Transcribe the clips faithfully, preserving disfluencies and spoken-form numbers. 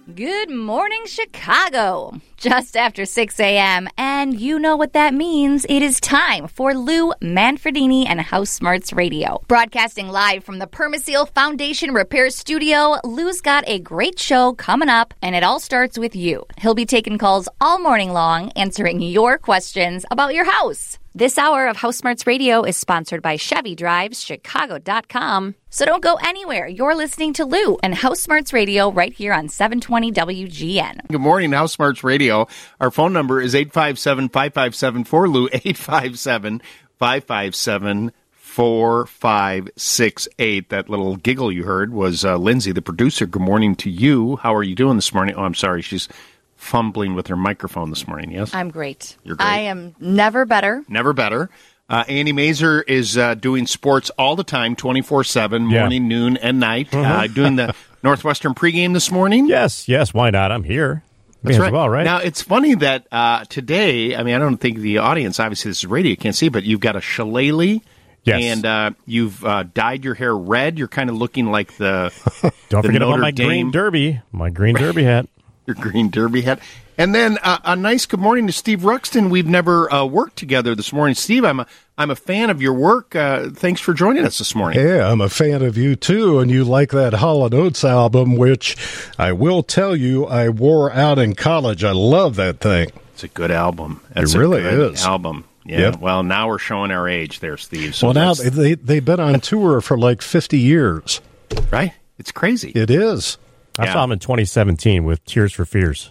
Good morning, Chicago. Just after six a.m., and you know what that means. It is time for Lou Manfredini and House Smarts Radio. Broadcasting live from the Permaseal Foundation Repair Studio, Lou's got a great show coming up, and it all starts with you. He'll be taking calls all morning long, answering your questions about your house. This hour of House Smarts Radio is sponsored by Chevy Drives Chicago dot com. So don't go anywhere. You're listening to Lou and House Smarts Radio right here on seven twenty W G N. Good morning, House Smarts Radio. Our phone number is eight five seven, five five seven, four L U, eight five seven, five five seven, four five six eight. That little giggle you heard was uh, Lindsay, the producer. Good morning to you. How are you doing this morning? Oh, I'm sorry. She's fumbling with her microphone this morning, yes? I'm great. You're great. I am never better. Never better. Uh, Andy Mazer is uh, doing sports all the time, twenty-four seven, Yeah. morning, noon, and night. Mhm. Uh, doing the Northwestern pregame this morning. Yes, yes, why not? I'm here. May That's as right. well, right? Now, it's funny that uh, today, I mean, I don't think the audience, obviously this is radio, you can't see, but you've got a shillelagh. Yes. And uh, you've uh, dyed your hair red. You're kind of looking like the Don't the forget Notre about my Dame, green derby. My green derby hat. Your green derby hat. And then uh, a nice good morning to Steve Ruxton. We've never uh, worked together this morning. Steve, I'm a, I'm a fan of your work. Uh, thanks for joining us this morning. Hey, I'm a fan of you, too, and you like that Hall and Oates album, which I will tell you I wore out in college. I love that thing. It's a good album. It's It really a good is. album. Yeah. Yep. Well, now we're showing our age there, Steve. So well, now that's- they, they've been on tour for like fifty years. right? It's crazy. It is. I Yeah. saw him in twenty seventeen with Tears for Fears.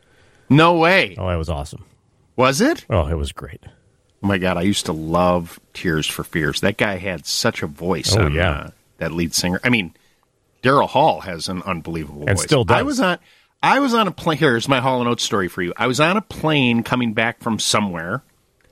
No way. Oh, it was awesome. Was it? Oh, it was great. Oh, my God. I used to love Tears for Fears. That guy had such a voice. Oh, on, yeah. uh, that lead singer. I mean, Daryl Hall has an unbelievable And voice. still does. I was on, I was on a plane. Here's my Hall and Oates story for you. I was on a plane coming back from somewhere,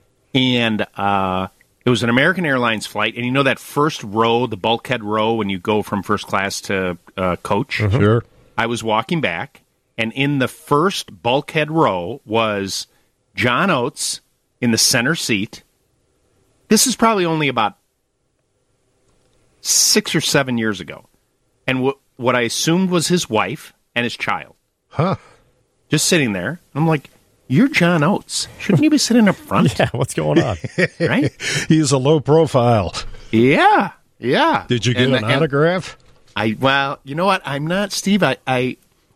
and uh, it was an American Airlines flight. And you know that first row, the bulkhead row, when you go from first class to uh, coach? Sure. I was walking back, and in the first bulkhead row was John Oates in the center seat. This is probably only about six or seven years ago. And what what I assumed was his wife and his child. Huh. Just sitting there. I'm like, you're John Oates. Shouldn't you be sitting up front? Yeah, what's going on? Right? He's a low profile. Yeah. Yeah. Did you get And- an and autograph? I well, you know what? I'm not Steve. I, I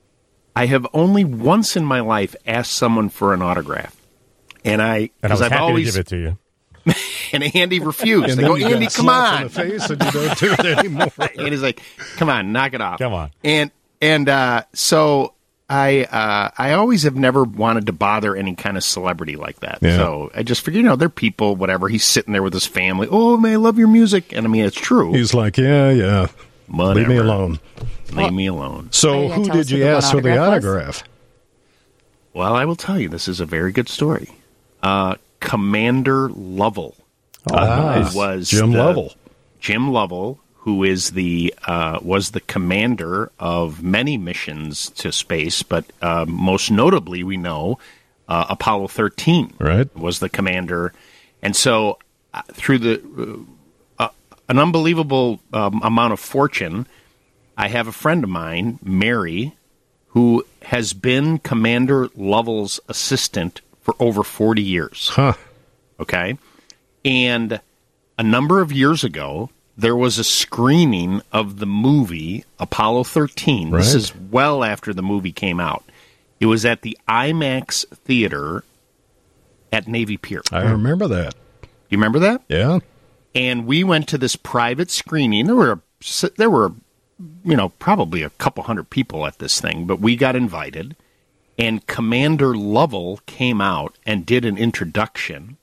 I have only once in my life asked someone for an autograph. And I And I was I've happy always to give it to you. and Andy refused. And I then go, you Andy, got come slapped on. in the face and you don't do it anymore. Andy's like, come on, knock it off. Come on. And and uh, so I uh, I always have never wanted to bother any kind of celebrity like that. Yeah. So I just figure, you know, they're people, whatever. He's sitting there with his family. Oh, man, I love your music. And I mean, it's true. He's like, yeah, yeah. Whatever. Leave me alone. Leave me alone. Are So you gonna who tell us did who you the one ask for the autograph was? autograph? Well, I will tell you, this is a very good story. Uh, Commander Lovell. Oh, Ah, nice. was Jim the- Lovell. Jim Lovell, who is the uh, was the commander of many missions to space, but uh, most notably, we know uh, Apollo thirteen Right. was the commander, and so uh, through the uh, uh, an unbelievable um, amount of fortune, I have a friend of mine, Mary, who has been Commander Lovell's assistant for over forty years. Huh. Okay. And a number of years ago, there was a screening of the movie Apollo thirteen. This Right. is well after the movie came out. It was at the IMAX theater at Navy Pier. I remember that. Do you remember that? Yeah. And we went to this private screening. There were there were you know, probably a couple hundred people at this thing, but we got invited, and Commander Lovell came out and did an introduction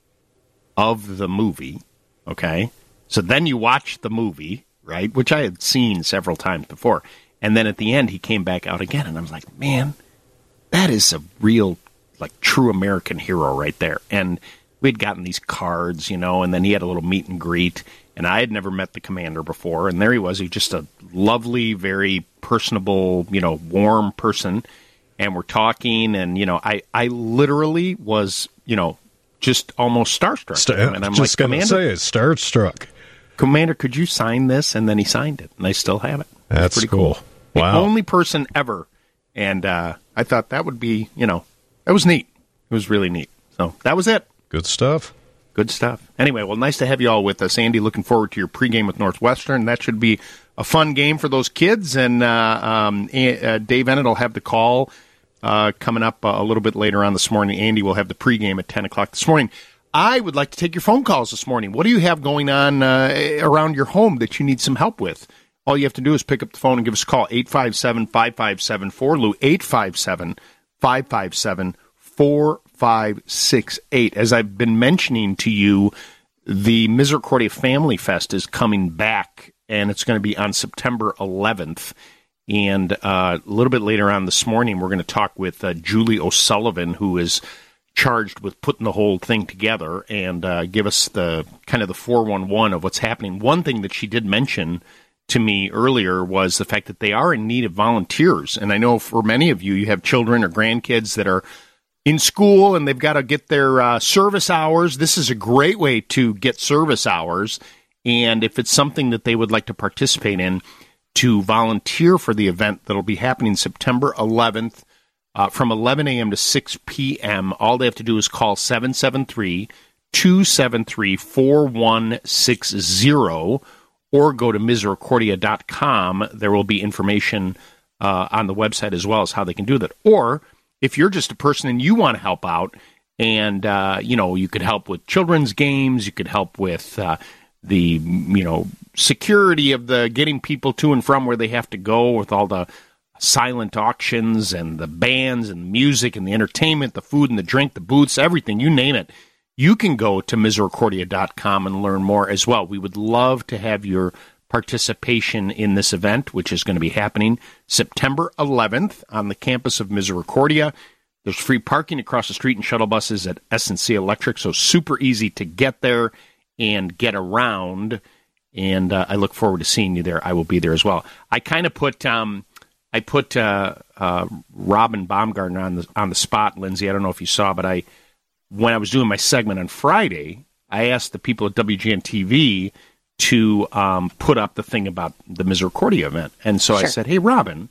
of the movie, okay? So then you watch the movie, right, which I had seen several times before, and then at the end he came back out again, and I was like, man, that is a real, like, true American hero right there. And we'd gotten these cards, you know, and then he had a little meet and greet, and I had never met the commander before, and there he was. He was just a lovely, very personable, you know, warm person, and we're talking, and, you know, I, I literally was, you know, just almost starstruck. St- with him. And I'm just like, going to Commander, say, starstruck. Commander, could you sign this? And then he signed it, and I still have it. It's That's pretty cool. The Wow. only person ever And uh, I thought that would be, you know, that was neat. It was really neat. So that was it. Good stuff. Good stuff. Anyway, well, nice to have you all with us. Andy, looking forward to your pregame with Northwestern. That should be a fun game for those kids. And uh, um, uh, Dave Ennett will have the call uh, coming up uh, a little bit later on this morning. Andy will have the pregame at ten o'clock this morning. I would like to take your phone calls this morning. What do you have going on uh, around your home that you need some help with? All you have to do is pick up the phone and give us a call, eight five seven, five five seven, four L U, eight five seven, five five seven, four five six eight. As I've been mentioning to you, the Misericordia Family Fest is coming back, and it's going to be on September eleventh. And uh, a little bit later on this morning, we're going to talk with uh, Julie O'Sullivan, who is charged with putting the whole thing together, and uh, give us the kind of the four one one of what's happening. One thing that she did mention to me earlier was the fact that they are in need of volunteers. And I know for many of you, you have children or grandkids that are in school and they've got to get their uh, service hours. This is a great way to get service hours. And if it's something that they would like to participate in, to volunteer for the event that'll be happening September eleventh uh, from eleven a.m. to six p.m., all they have to do is call seven seven three, two seven three, four one six zero or go to misericordia dot com. There will be information uh, on the website as well as how they can do that. Or if you're just a person and you want to help out, and uh, you know, you could help with children's games, you could help with uh, the you know security of the getting people to and from where they have to go, with all the silent auctions and the bands and the music and the entertainment, the food and the drink, the booths, everything, you name it. You can go to misericordia dot com and learn more as well. We would love to have your participation in this event, which is going to be happening September eleventh on the campus of Misericordia. There's free parking across the street and shuttle buses at S and C Electric, so super easy to get there and get around. And uh, I look forward to seeing you there. I will be there as well. I kind of put um, I put uh, uh, Robin Baumgartner on the on the spot, Lindsay. I don't know if you saw, but I. When I was doing my segment on Friday, I asked the people at W G N T V to um, put up the thing about the Misericordia event. And so sure. I said, hey, Robin,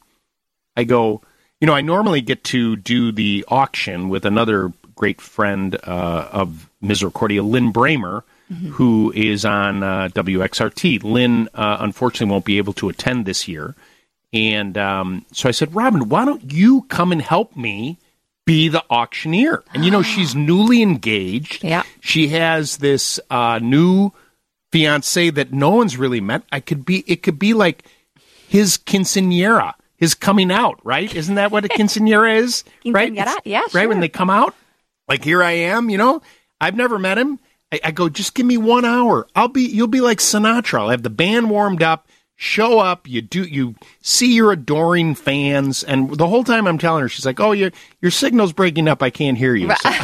I go, you know, I normally get to do the auction with another great friend uh, of Misericordia, Lynn Bramer, mm-hmm. who is on uh, W X R T. Lynn, uh, unfortunately, won't be able to attend this year. And um, so I said, Robin, why don't you come and help me be the auctioneer? And, you know, she's newly engaged. Yeah. She has this uh, new fiance that no one's really met. I could be, it could be like his quinceañera, his coming out, right? Isn't that what a quinceañera is? Right? Quinceañera, yeah, sure. Right, when they come out? Like, here I am, you know? I've never met him. I, I go, just give me one hour. I'll be, you'll be like Sinatra. I'll have the band warmed up. Show up, you do, you see your adoring fans, and the whole time I'm telling her, she's like, "Oh, your your signal's breaking up. I can't hear you." So,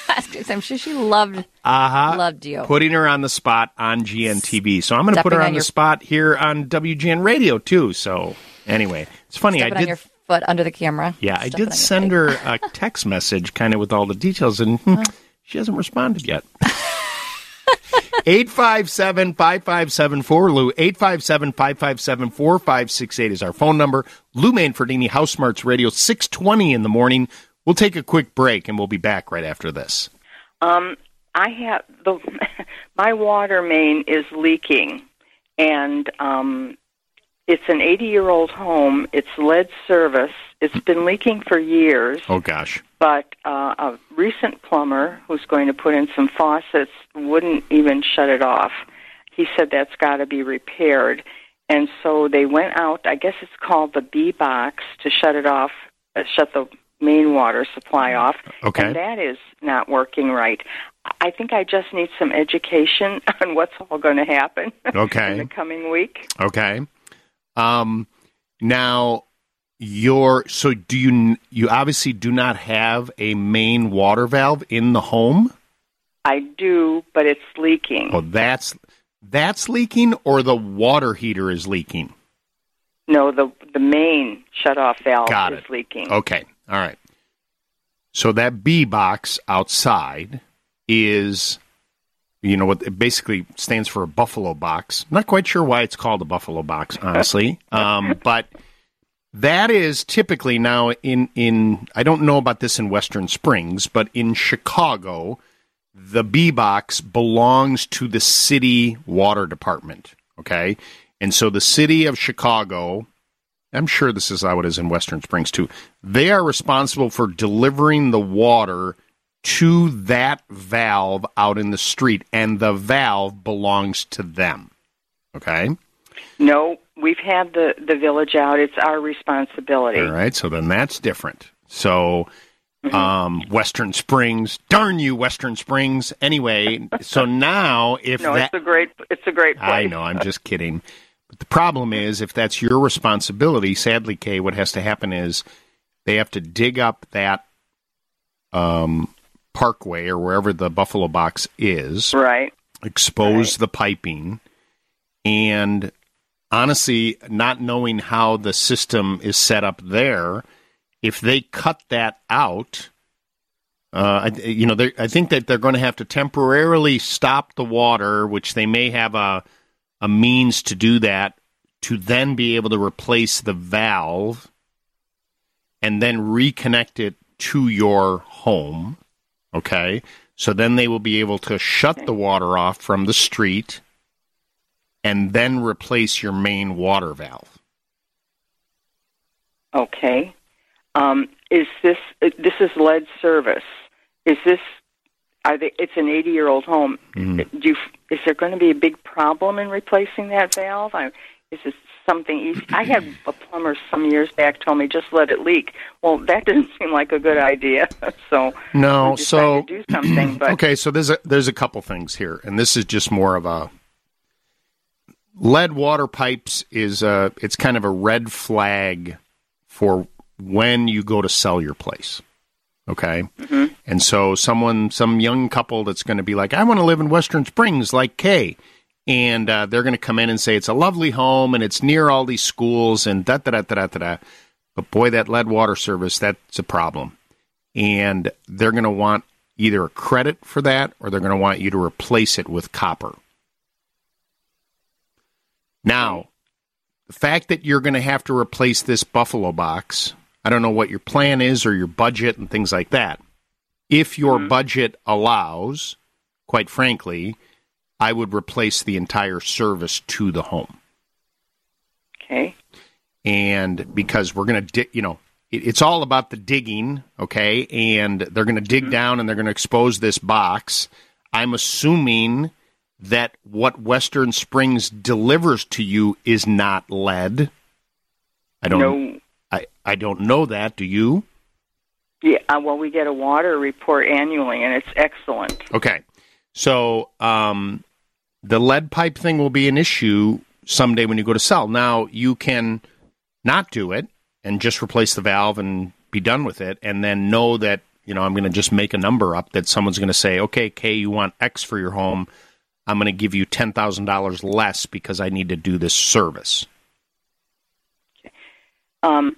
I'm sure she loved uh-huh, loved you. Putting her on the spot on G N T V. So I'm going to put her on, on the your... spot here on W G N Radio too. So anyway, it's funny. Stepping I did on your foot under the camera. Yeah, I did send her a text message, kind of with all the details, and hmm, she hasn't responded yet. eight five seven, five five seven, four L U, eight five seven, five five seven, four five six eight is our phone number. Lou Manfredini, House Smarts Radio, six twenty in the morning. We'll take a quick break, and we'll be back right after this. Um, I have the my water main is leaking, and um, it's an eighty-year-old home. It's lead service. It's been leaking for years. Oh, gosh. But uh, a recent plumber who's going to put in some faucets wouldn't even shut it off. He said that's got to be repaired. And so they went out, I guess it's called the B-Box, to shut it off, uh, shut the main water supply off. Okay. And that is not working right. I think I just need some education on what's all going to happen okay. in the coming week. Okay. Um, now... Your so do you you obviously do not have a main water valve in the home? I do, but it's leaking. Oh, that's that's leaking, or the water heater is leaking? No, the the main shut-off valve Got is it. leaking. Okay, all right. So that B box outside is, you know, what it basically stands for a buffalo box. I'm not quite sure why it's called a buffalo box, honestly, um, but. that is typically now in, in, I don't know about this in Western Springs, but in Chicago, the B-Box belongs to the city water department, okay? And so the city of Chicago, I'm sure this is how it is in Western Springs too, they are responsible for delivering the water to that valve out in the street, and the valve belongs to them, okay? No, we've had the, the village out. It's our responsibility. All right, so then that's different. So mm-hmm. um, Western Springs, darn you, Western Springs. Anyway, so now if no, that... it's a great, it's a great place. I know, I'm just kidding. But the problem is, if that's your responsibility, sadly, Kay, what has to happen is they have to dig up that um, parkway or wherever the Buffalo Box is. Right. Expose right. the piping, and honestly, not knowing how the system is set up there, if they cut that out, uh, I, you know, I think that they're going to have to temporarily stop the water, which they may have a a means to do that, to then be able to replace the valve and then reconnect it to your home. Okay, so then they will be able to shut the water off from the street and then replace your main water valve. Okay. Um, is this this is lead service? Is this? Are they? It's an eighty-year-old home. Mm-hmm. Do you, is there going to be a big problem in replacing that valve? I, is this something easy? I had a plumber some years back told me just let it leak. Well, that didn't seem like a good idea. so no, so to do something. But okay, so there's a there's a couple things here, and this is just more of a. Lead water pipes is a, it's kind of a red flag for when you go to sell your place, okay? Mm-hmm. And so someone, some young couple that's going to be like, I want to live in Western Springs like Kay, and uh, they're going to come in and say it's a lovely home and it's near all these schools and da-da-da-da-da-da. But boy, that lead water service, that's a problem. And they're going to want either a credit for that or they're going to want you to replace it with copper. Now, the fact that you're going to have to replace this Buffalo Box, I don't know what your plan is or your budget and things like that. If your mm-hmm. budget allows, quite frankly, I would replace the entire service to the home. Okay. And because we're going to, di- you know, it, it's all about the digging, okay? And they're going to dig mm-hmm. down and they're going to expose this box. I'm assuming that what Western Springs delivers to you is not lead. I don't no. I, I don't know that. Do you? Yeah, uh, well, we get a water report annually, and it's excellent. Okay. So um, the lead pipe thing will be an issue someday when you go to sell. Now, you can not do it and just replace the valve and be done with it, and then know that, you know, I'm going to just make a number up that someone's going to say, okay, Kay, you want X for your home. I'm going to give you ten thousand dollars less because I need to do this service. Okay. Um.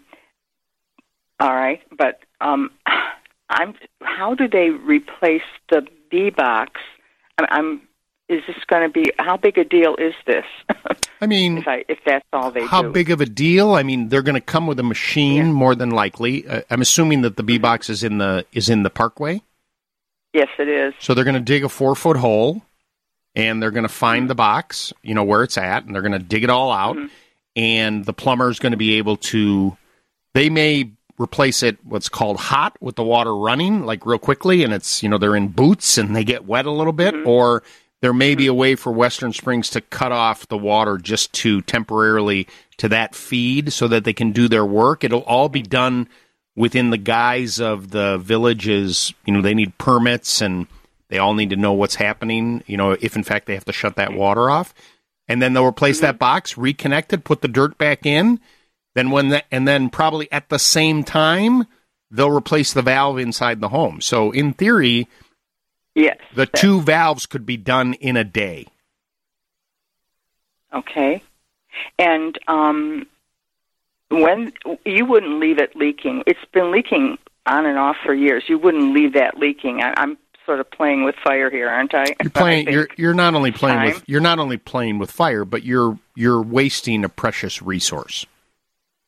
All right, but um, I'm. How do they replace the B box? I'm. I'm is this going to be? How big a deal is this? I mean, if, I, if that's all they how do. How big of a deal? I mean, they're going to come with a machine, yeah. more than likely. Uh, I'm assuming that the B box is in the is in the parkway. Yes, it is. So they're going to dig a four foot hole. And they're going to find the box, you know, where it's at, and they're going to dig it all out. Mm-hmm. And the plumber is going to be able to, they may replace it what's called hot with the water running, like real quickly, and it's, you know, they're in boots and they get wet a little bit. Mm-hmm. Or there may mm-hmm. be a way for Western Springs to cut off the water just to temporarily to that feed so that they can do their work. It'll all be done within the guise of the villages. You know, they need permits and they all need to know what's happening, you know, if in fact they have to shut that water off. And then they'll replace mm-hmm. that box, reconnect it, put the dirt back in. Then when that, and then probably at the same time, they'll replace the valve inside the home. So in theory, yes, the two valves could be done in a day. Okay. And um, when you wouldn't leave it leaking, it's been leaking on and off for years. You wouldn't leave that leaking. I, I'm sort of playing with fire here, aren't I? You're playing. I you're you're not only playing time. with you're not only playing with fire, but you're you're wasting a precious resource.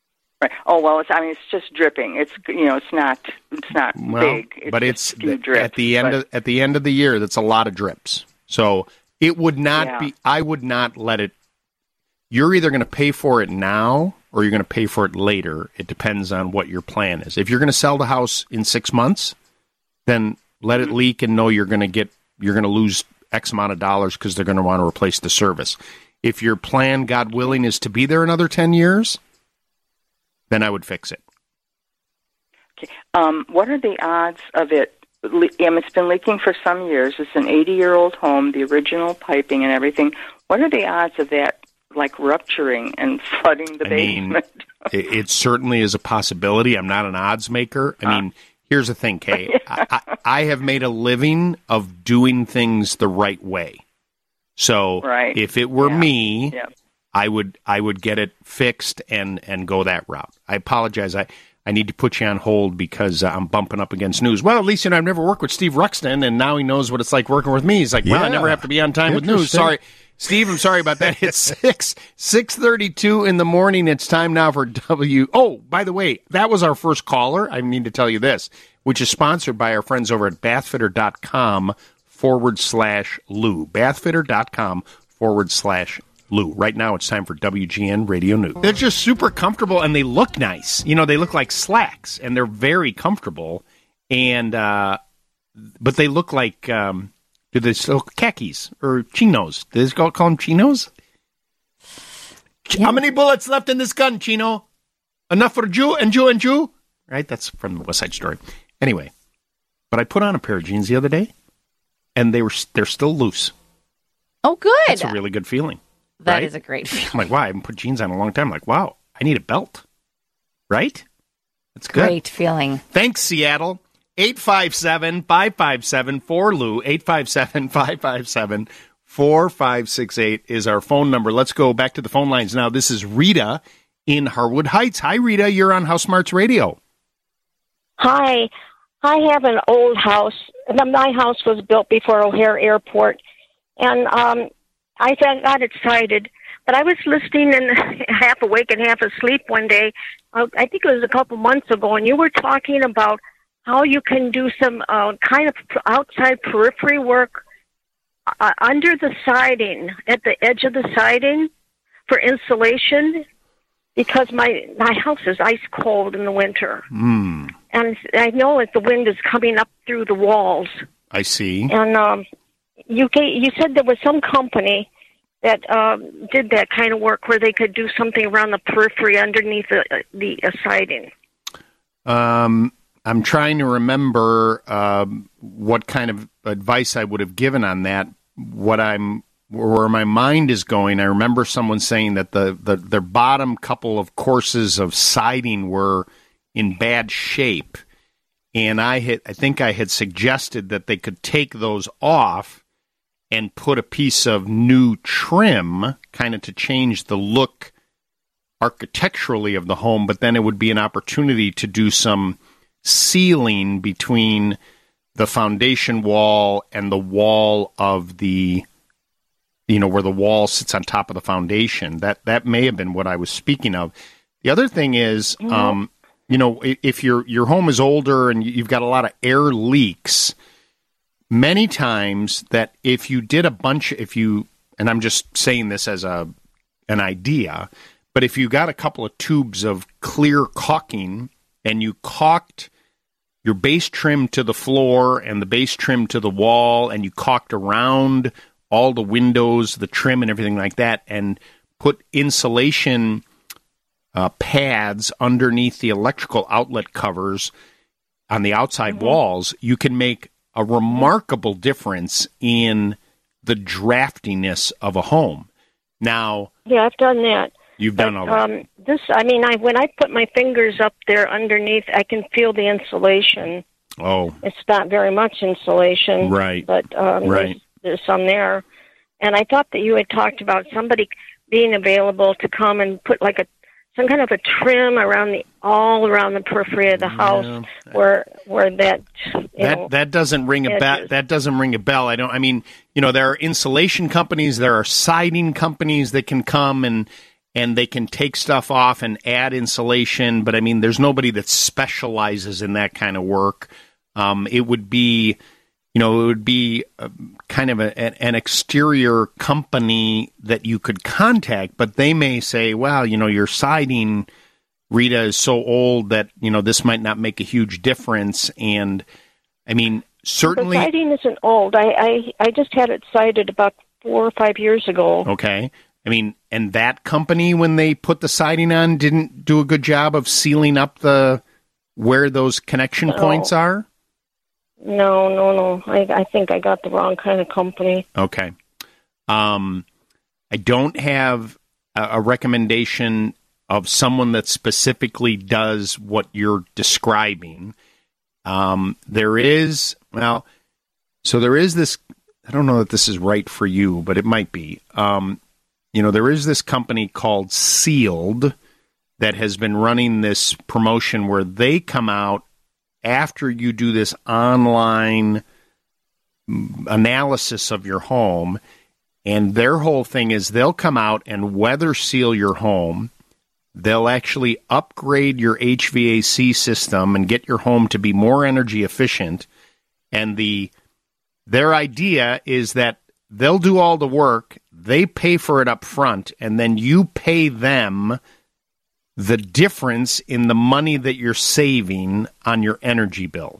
Right. Oh well, it's I mean it's just dripping. It's you know it's not it's not well, big. It's but just it's a few drips, at the end but, of at the end of the year. That's a lot of drips. So it would not yeah. be. I would not let it. You're either going to pay for it now or you're going to pay for it later. It depends on what your plan is. If you're going to sell the house in six months, then let it leak and know you're going to get you're going to lose X amount of dollars because they're going to want to replace the service. If your plan, God willing, is to be there another ten years, then I would fix it. Okay. Um, what are the odds of it? Le- um, it's been leaking for some years. It's an eighty-year-old home, the original piping and everything. What are the odds of that, like, rupturing and flooding the I basement? mean, it, it certainly is a possibility. I'm not an odds maker. I mean, here's the thing, Kay. Yeah. I, I, I have made a living of doing things the right way. So Right. if it were Yeah. me, Yeah. I would I would get it fixed and, and go that route. I apologize. I, I need to put you on hold because uh, I'm bumping up against news. Well, at least you know I've never worked with Steve Ruxton, and now he knows what it's like working with me. He's like, well, I Yeah. never have to be on time with news. Interesting. Sorry, Steve. I'm sorry about that. It's six six thirty two in the morning. It's time now for W. Oh, by the way, that was our first caller. I need to tell you this, which is sponsored by our friends over at bathfitter.com forward slash Lou. Bathfitter.com forward slash Lou. Right now, it's time for W G N Radio News. They're just super comfortable, and they look nice. You know, they look like slacks, and they're very comfortable. And uh, but they look like um, do they still khakis or chinos? Do they call, call them chinos? How many bullets left in this gun, Chino? Enough for Jew and Jew and Jew? Right? That's from the West Side Story. Anyway, but I put on a pair of jeans the other day, and they were they're still loose. Oh, good. That's a really good feeling. That right? is a great feeling. I'm like, wow, I haven't put jeans on in a long time. I'm like, wow, I need a belt. Right? That's good. Great feeling. Thanks, Seattle. eight five seven, five five seven, four Lou. eight five seven, five five seven, four five six eight is our phone number. Let's go back to the phone lines now. This is Rita in Harwood Heights. Hi, Rita. You're on House Smarts Radio. Hi. I have an old house. My house was built before O'Hare Airport, and um, I got excited. But I was listening and half awake and half asleep one day. I think it was a couple months ago, and you were talking about how you can do some uh, kind of outside periphery work uh, under the siding, at the edge of the siding for insulation, because my, my house is ice cold in the winter. Mm, And I know that the wind is coming up through the walls. I see. And um, you gave, you said there was some company that um, did that kind of work where they could do something around the periphery underneath the, the uh, siding. Um, I'm trying to remember um, what kind of advice I would have given on that. What I'm where my mind is going, I remember someone saying that the, the their bottom couple of courses of siding were in bad shape, and I had I think I had suggested that they could take those off and put a piece of new trim, kind of to change the look architecturally of the home, but then it would be an opportunity to do some sealing between the foundation wall and the wall of the, you know, where the wall sits on top of the foundation. That that may have been what I was speaking of. The other thing is, mm-hmm. um, you know, if your your home is older and you've got a lot of air leaks, many times that if you did a bunch, if you, and I'm just saying this as a an idea, but if you got a couple of tubes of clear caulking and you caulked your base trim to the floor and the base trim to the wall, and you caulked around all the windows, the trim and everything like that, and put insulation uh, pads underneath the electrical outlet covers on the outside mm-hmm. walls, you can make a remarkable difference in the draftiness of a home. Now, yeah, I've done that. You've but, done all that. Um, this, I mean, I when I put my fingers up there underneath, I can feel the insulation. Oh, it's not very much insulation, right? But um, right. There's, there's some there, and I thought that you had talked about somebody being available to come and put like a some kind of a trim around the all around the periphery of the house, yeah. where where that you that know, that doesn't ring a bell. That doesn't ring a bell. I don't. I mean, you know, there are insulation companies, there are siding companies that can come and and they can take stuff off and add insulation. But I mean, there's nobody that specializes in that kind of work. Um, it would be, you know, it would be a, kind of a, an exterior company that you could contact, but they may say, well, you know, your siding, Rita, is so old that, you know, this might not make a huge difference. And I mean, certainly. The siding isn't old. I, I, I just had it sided about four or five years ago. Okay. I mean, and that company, when they put the siding on, didn't do a good job of sealing up the where those connection No. points are? No, no, no. I, I think I got the wrong kind of company. Okay. Um, I don't have a, a recommendation of someone that specifically does what you're describing. Um, there is, well, so there is this, I don't know that this is right for you, but it might be. Um, you know, there is this company called Sealed that has been running this promotion where they come out after you do this online analysis of your home, and their whole thing is they'll come out and weather seal your home. They'll actually upgrade your H V A C system and get your home to be more energy efficient. And the their idea is that they'll do all the work, they pay for it up front, and then you pay them the difference in the money that you're saving on your energy bill.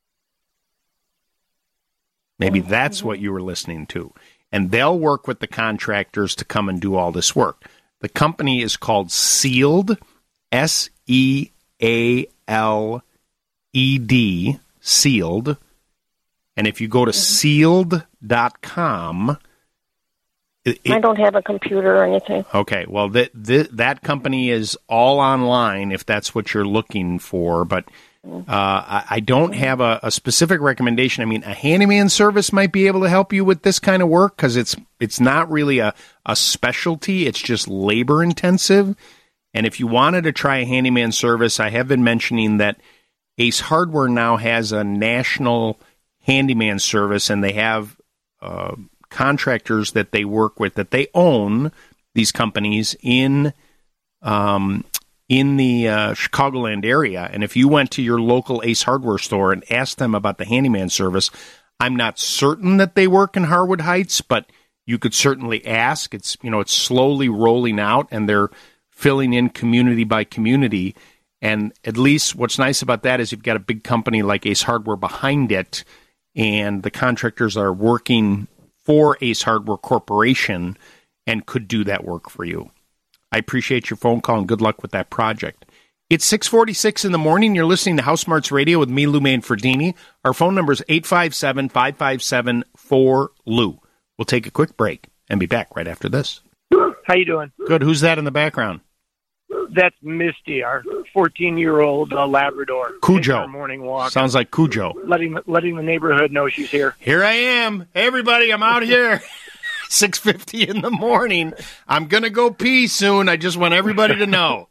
Maybe that's what you were listening to. And they'll work with the contractors to come and do all this work. The company is called Sealed, S E A L E D, Sealed. And if you go to sealed dot com... It, I don't have a computer or anything. Okay, well, that that company is all online if that's what you're looking for, but uh, I, I don't have a, a specific recommendation. I mean, a handyman service might be able to help you with this kind of work because it's it's not really a, a specialty. It's just labor intensive. And if you wanted to try a handyman service, I have been mentioning that Ace Hardware now has a national handyman service, and they have uh, contractors that they work with, that they own, these companies in um, in the uh, Chicagoland area. And if you went to your local Ace Hardware store and asked them about the handyman service, I'm not certain that they work in Harwood Heights, but you could certainly ask. It's, you know, it's slowly rolling out, and they're filling in community by community. And at least what's nice about that is you've got a big company like Ace Hardware behind it, and the contractors are working for Ace Hardware Corporation and could do that work for you. I appreciate your phone call and good luck with that project. It's six forty-six in the morning. You're listening to House Smarts Radio with me, Lou Manfredini. Our phone number is eight five seven, five five seven, four L U. We'll take a quick break and be back right after this. How you doing? Good. Who's that in the background? That's Misty, our fourteen-year-old uh, Labrador. Cujo. Our morning walk. Sounds like Cujo. Letting letting the neighborhood know she's here. Here I am. Hey, everybody, I'm out here. six fifty in the morning. I'm going to go pee soon. I just want everybody to know.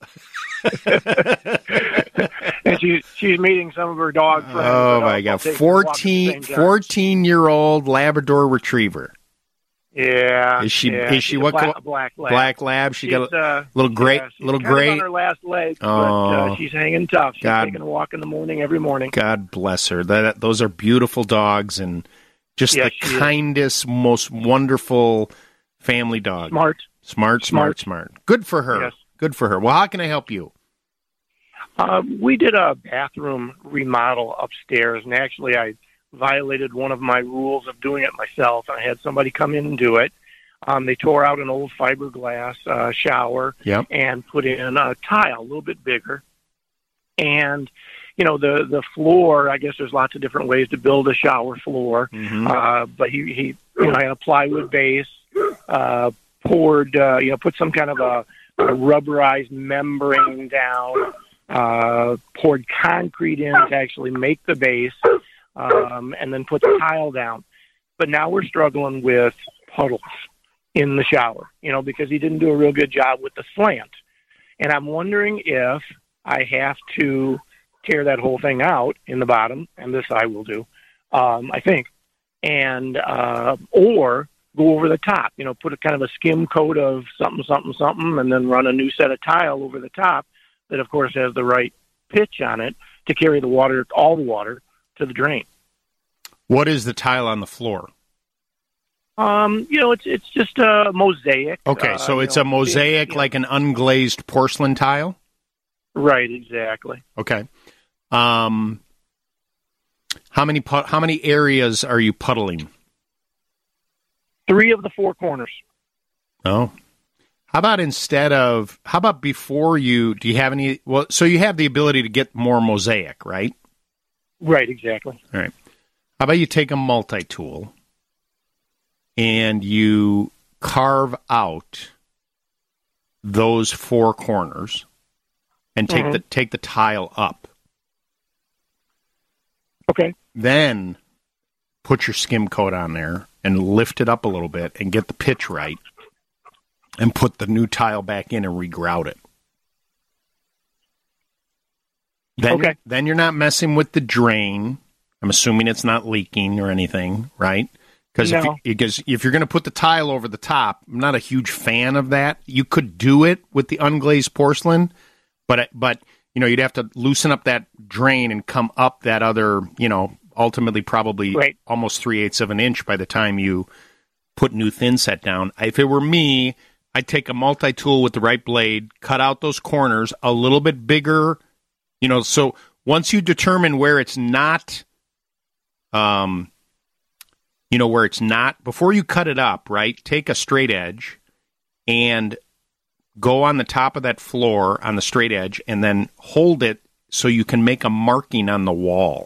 And she's, she's meeting some of her dog friends. Oh, my God. fourteen, fourteen-year-old Labrador Retriever. Yeah. Is she? Yeah. Is she what? Black, co- black lab. Black lab. She she's, got a uh, little gray. yeah, she's little kind of gray. on her last leg, Oh. but uh, she's hanging tough. She's God. taking a walk in the morning every morning. God bless her. That those are beautiful dogs, and just Yeah, the she is. kindest, most wonderful family dog. Smart. Smart, smart, smart. Good for her. Yes. Good for her. Well, how can I help you? Uh, we did a bathroom remodel upstairs, and actually I violated one of my rules of doing it myself. I had somebody come in and do it. Um, they tore out an old fiberglass uh, shower Yep. and put in a tile, a little bit bigger. And, you know, the, the floor, I guess there's lots of different ways to build a shower floor. Mhm. Uh, but he, he, you know, had a plywood base, uh, poured, uh, you know, put some kind of a, a rubberized membrane down, uh, poured concrete in to actually make the base, um, and then put the tile down. But now we're struggling with puddles in the shower, you know, because he didn't do a real good job with the slant. And I'm wondering if I have to tear that whole thing out in the bottom, and this I will do, um, I think, and uh, or go over the top. You know, put a kind of a skim coat of something, something, something, and then run a new set of tile over the top that, of course, has the right pitch on it to carry the water, all the water, to the drain. What is the tile on the floor? Um, you know, it's it's just a mosaic. Okay, so uh, it's know, a mosaic, you know, like an unglazed porcelain tile? Right, exactly. Okay. Um, how many put- how many areas are you puddling? Three of the four corners. Oh. How about instead of, how about before you, do you have any, well, so you have the ability to get more mosaic, right? Right, exactly. All right. How about you take a multi-tool and you carve out those four corners and take Mhm. the take the tile up. Okay. Then put your skim coat on there and lift it up a little bit and get the pitch right and put the new tile back in and regrout it. Then, Okay. then you're not messing with the drain. I'm assuming it's not leaking or anything, right? Because if, No. you- because if you're going to put the tile over the top, I'm not a huge fan of that. You could do it with the unglazed porcelain, but but you know you'd have to loosen up that drain and come up that other, you know, ultimately probably Right. almost three-eighths of an inch by the time you put new thin set down. If it were me, I'd take a multi-tool with the right blade, cut out those corners a little bit bigger, you know, so once you determine where it's not, um, you know, where it's not, before you cut it up, right, take a straight edge and go on the top of that floor on the straight edge and then hold it so you can make a marking on the wall.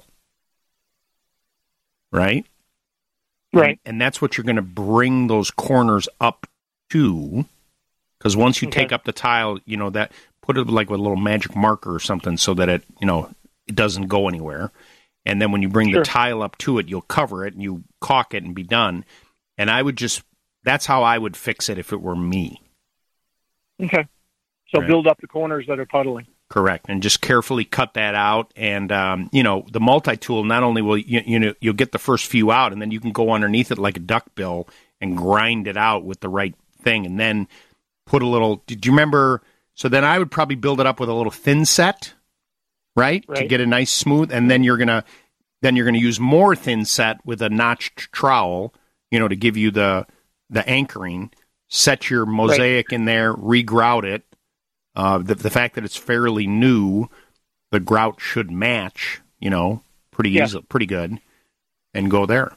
Right? Right. And, and that's what you're going to bring those corners up to. Because once you Okay. take up the tile, you know, that put it like with a little magic marker or something so that it, you know, it doesn't go anywhere. And then when you bring Sure. the tile up to it, you'll cover it and you caulk it and be done. And I would just, that's how I would fix it if it were me. Okay. So Right. build up the corners that are puddling. Correct, and just carefully cut that out. And um, you know, the multi-tool, not only will you, you know you'll get the first few out, and then you can go underneath it like a duck bill and grind it out with the right thing, and then put a little. Did you remember? So then I would probably build it up with a little thin set, right, to Right. get a nice smooth, and then you're gonna then you're gonna use more thin set with a notched trowel, you know, to give you the the anchoring. Set your mosaic in there, regrout it. Uh, the, the fact that it's fairly new, the grout should match, you know, pretty Yeah. easily, pretty good, and go there.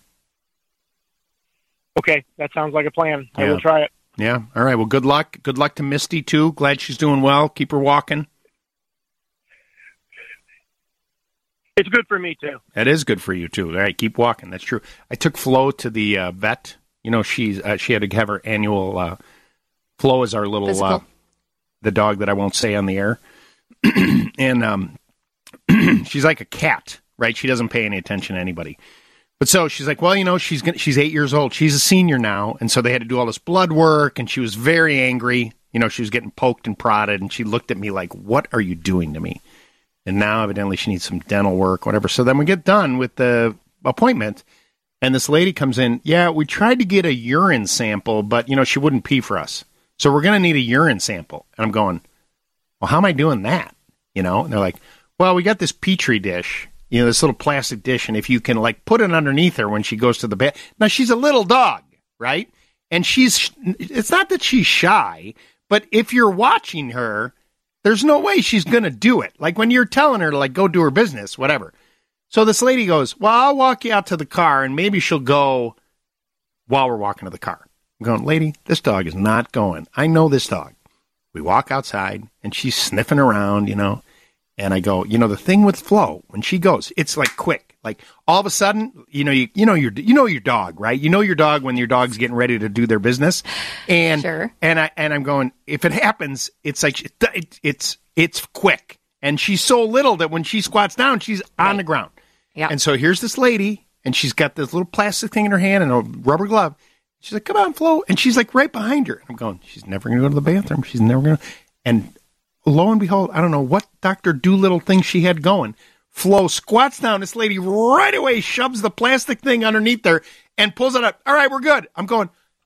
Okay, that sounds like a plan. I Yeah. will try it. Yeah. All right. Well, good luck. Good luck to Misty, too. Glad she's doing well. Keep her walking. It's good for me, too. That is good for you, too. All right. Keep walking. That's true. I took Flo to the uh, vet. You know, she's uh, she had to have her annual. Uh, Flo is our little uh, Physical. the dog that I won't say on the air, and um, she's like a cat, right? She doesn't pay any attention to anybody. But so she's like, well, you know, she's gonna, she's eight years old. She's a senior now, and so they had to do all this blood work, and she was very angry. You know, she was getting poked and prodded, and she looked at me like, "What are you doing to me?" And now, evidently, she needs some dental work, whatever. So then we get done with the appointment. And this lady comes in, yeah, we tried to get a urine sample, but, you know, she wouldn't pee for us. So we're going to need a urine sample. And I'm going, well, how am I doing that? You know, and they're like, well, we got this Petri dish, you know, this little plastic dish. And if you can, like, put it underneath her when she goes to the bed. Now, she's a little dog, right? And she's, it's not that she's shy, but if you're watching her, there's no way she's going to do it. Like when you're telling her to, like, go do her business, whatever. So this lady goes, well, I'll walk you out to the car, and maybe she'll go while we're walking to the car. I'm going, lady, this dog is not going. I know this dog. We walk outside, and she's sniffing around, you know, and I go, you know, the thing with Flo, when she goes, it's like quick. Like all of a sudden, you know, you, you know your you know your dog, right? You know your dog when your dog's getting ready to do their business, and Sure. and I and I'm going, if it happens, it's like it, it, it's it's quick, and she's so little that when she squats down, she's on the ground. Yeah. And so here's this lady, and she's got this little plastic thing in her hand and a rubber glove. She's like, come on, Flo. And she's like right behind her. I'm going, she's never going to go to the bathroom. She's never going to. And lo and behold, I don't know what Doctor Doolittle thing she had going. Flo squats down. This lady right away shoves the plastic thing underneath her and pulls it up. All right, we're good. I'm going,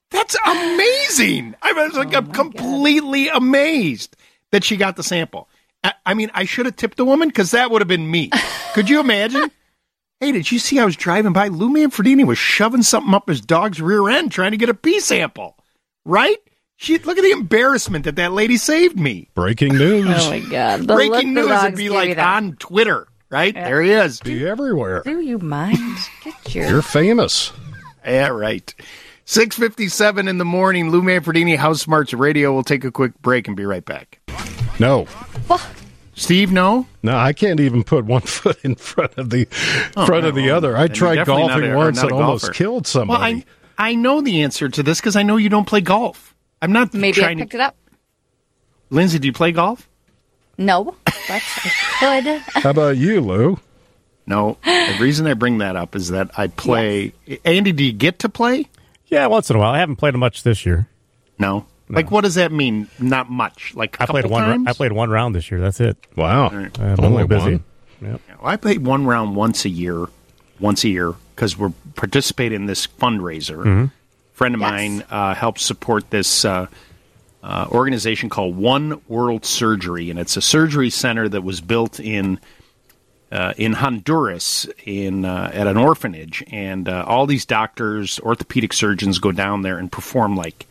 That's amazing. I was like, Oh, I'm completely God. amazed that she got the sample. I, I mean, I should have tipped the woman because that would have been me. Could you imagine? Hey, did you see I was driving by? Lou Manfredini was shoving something up his dog's rear end trying to get a pee sample. Right? She, look at the embarrassment that that lady saved me. Breaking news. Oh, my God. The Breaking news would be like on Twitter, right? Yeah. There he is. Be everywhere. Do you mind? Get your... You're famous. Yeah, right. six fifty-seven in the morning, Lou Manfredini, House Smarts Radio. We'll take a quick break and be right back. No. What? Steve, no? No, I can't even put one foot in front of the oh, front no, of the other. I tried golfing a, once and almost killed somebody. Well, I, I know the answer to this because I know you don't play golf. I'm not Maybe trying I picked to... it up. Lindsay, do you play golf? No, but I could. How about you, Lou? No. The reason I bring that up is that I play... Yes. Andy, do you get to play? Yeah, once in a while. I haven't played much this year. No? No. Like, what does that mean? Not much. Like, a I played one. times? I played one round this year. That's it. Wow. Right. I'm only busy. Yep. Yeah, well, I played one round once a year, once a year, because we're participating in this fundraiser. Mm-hmm. A friend of yes. mine uh, helps support this uh, uh, organization called One World Surgery, and it's a surgery center that was built in uh, in Honduras in uh, at an orphanage, and uh, all these doctors, orthopedic surgeons, go down there and perform like.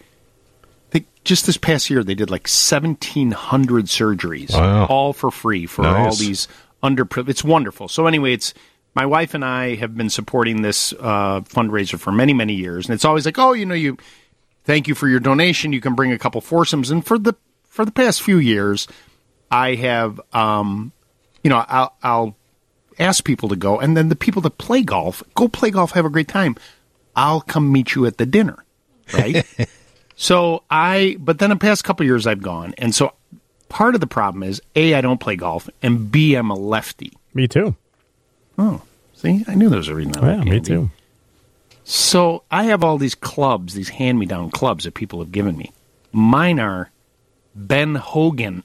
Just this past year, they did like seventeen hundred surgeries, wow. all for free for nice. all these underprivileged. It's wonderful. So anyway, it's my wife and I have been supporting this uh, fundraiser for many, many years, and it's always like, oh, you know, you thank you for your donation. You can bring a couple foursomes, and for the for the past few years, I have, um, you know, I'll, I'll ask people to go, and then the people that play golf go play golf, have a great time. I'll come meet you at the dinner, right? So I, but then the past couple of years I've gone, and so part of the problem is A, I don't play golf, and B, I'm a lefty. Me too. Oh, see, I knew there was a reason. Yeah, me too. So I have all these clubs, these hand-me-down clubs that people have given me. Mine are Ben Hogan.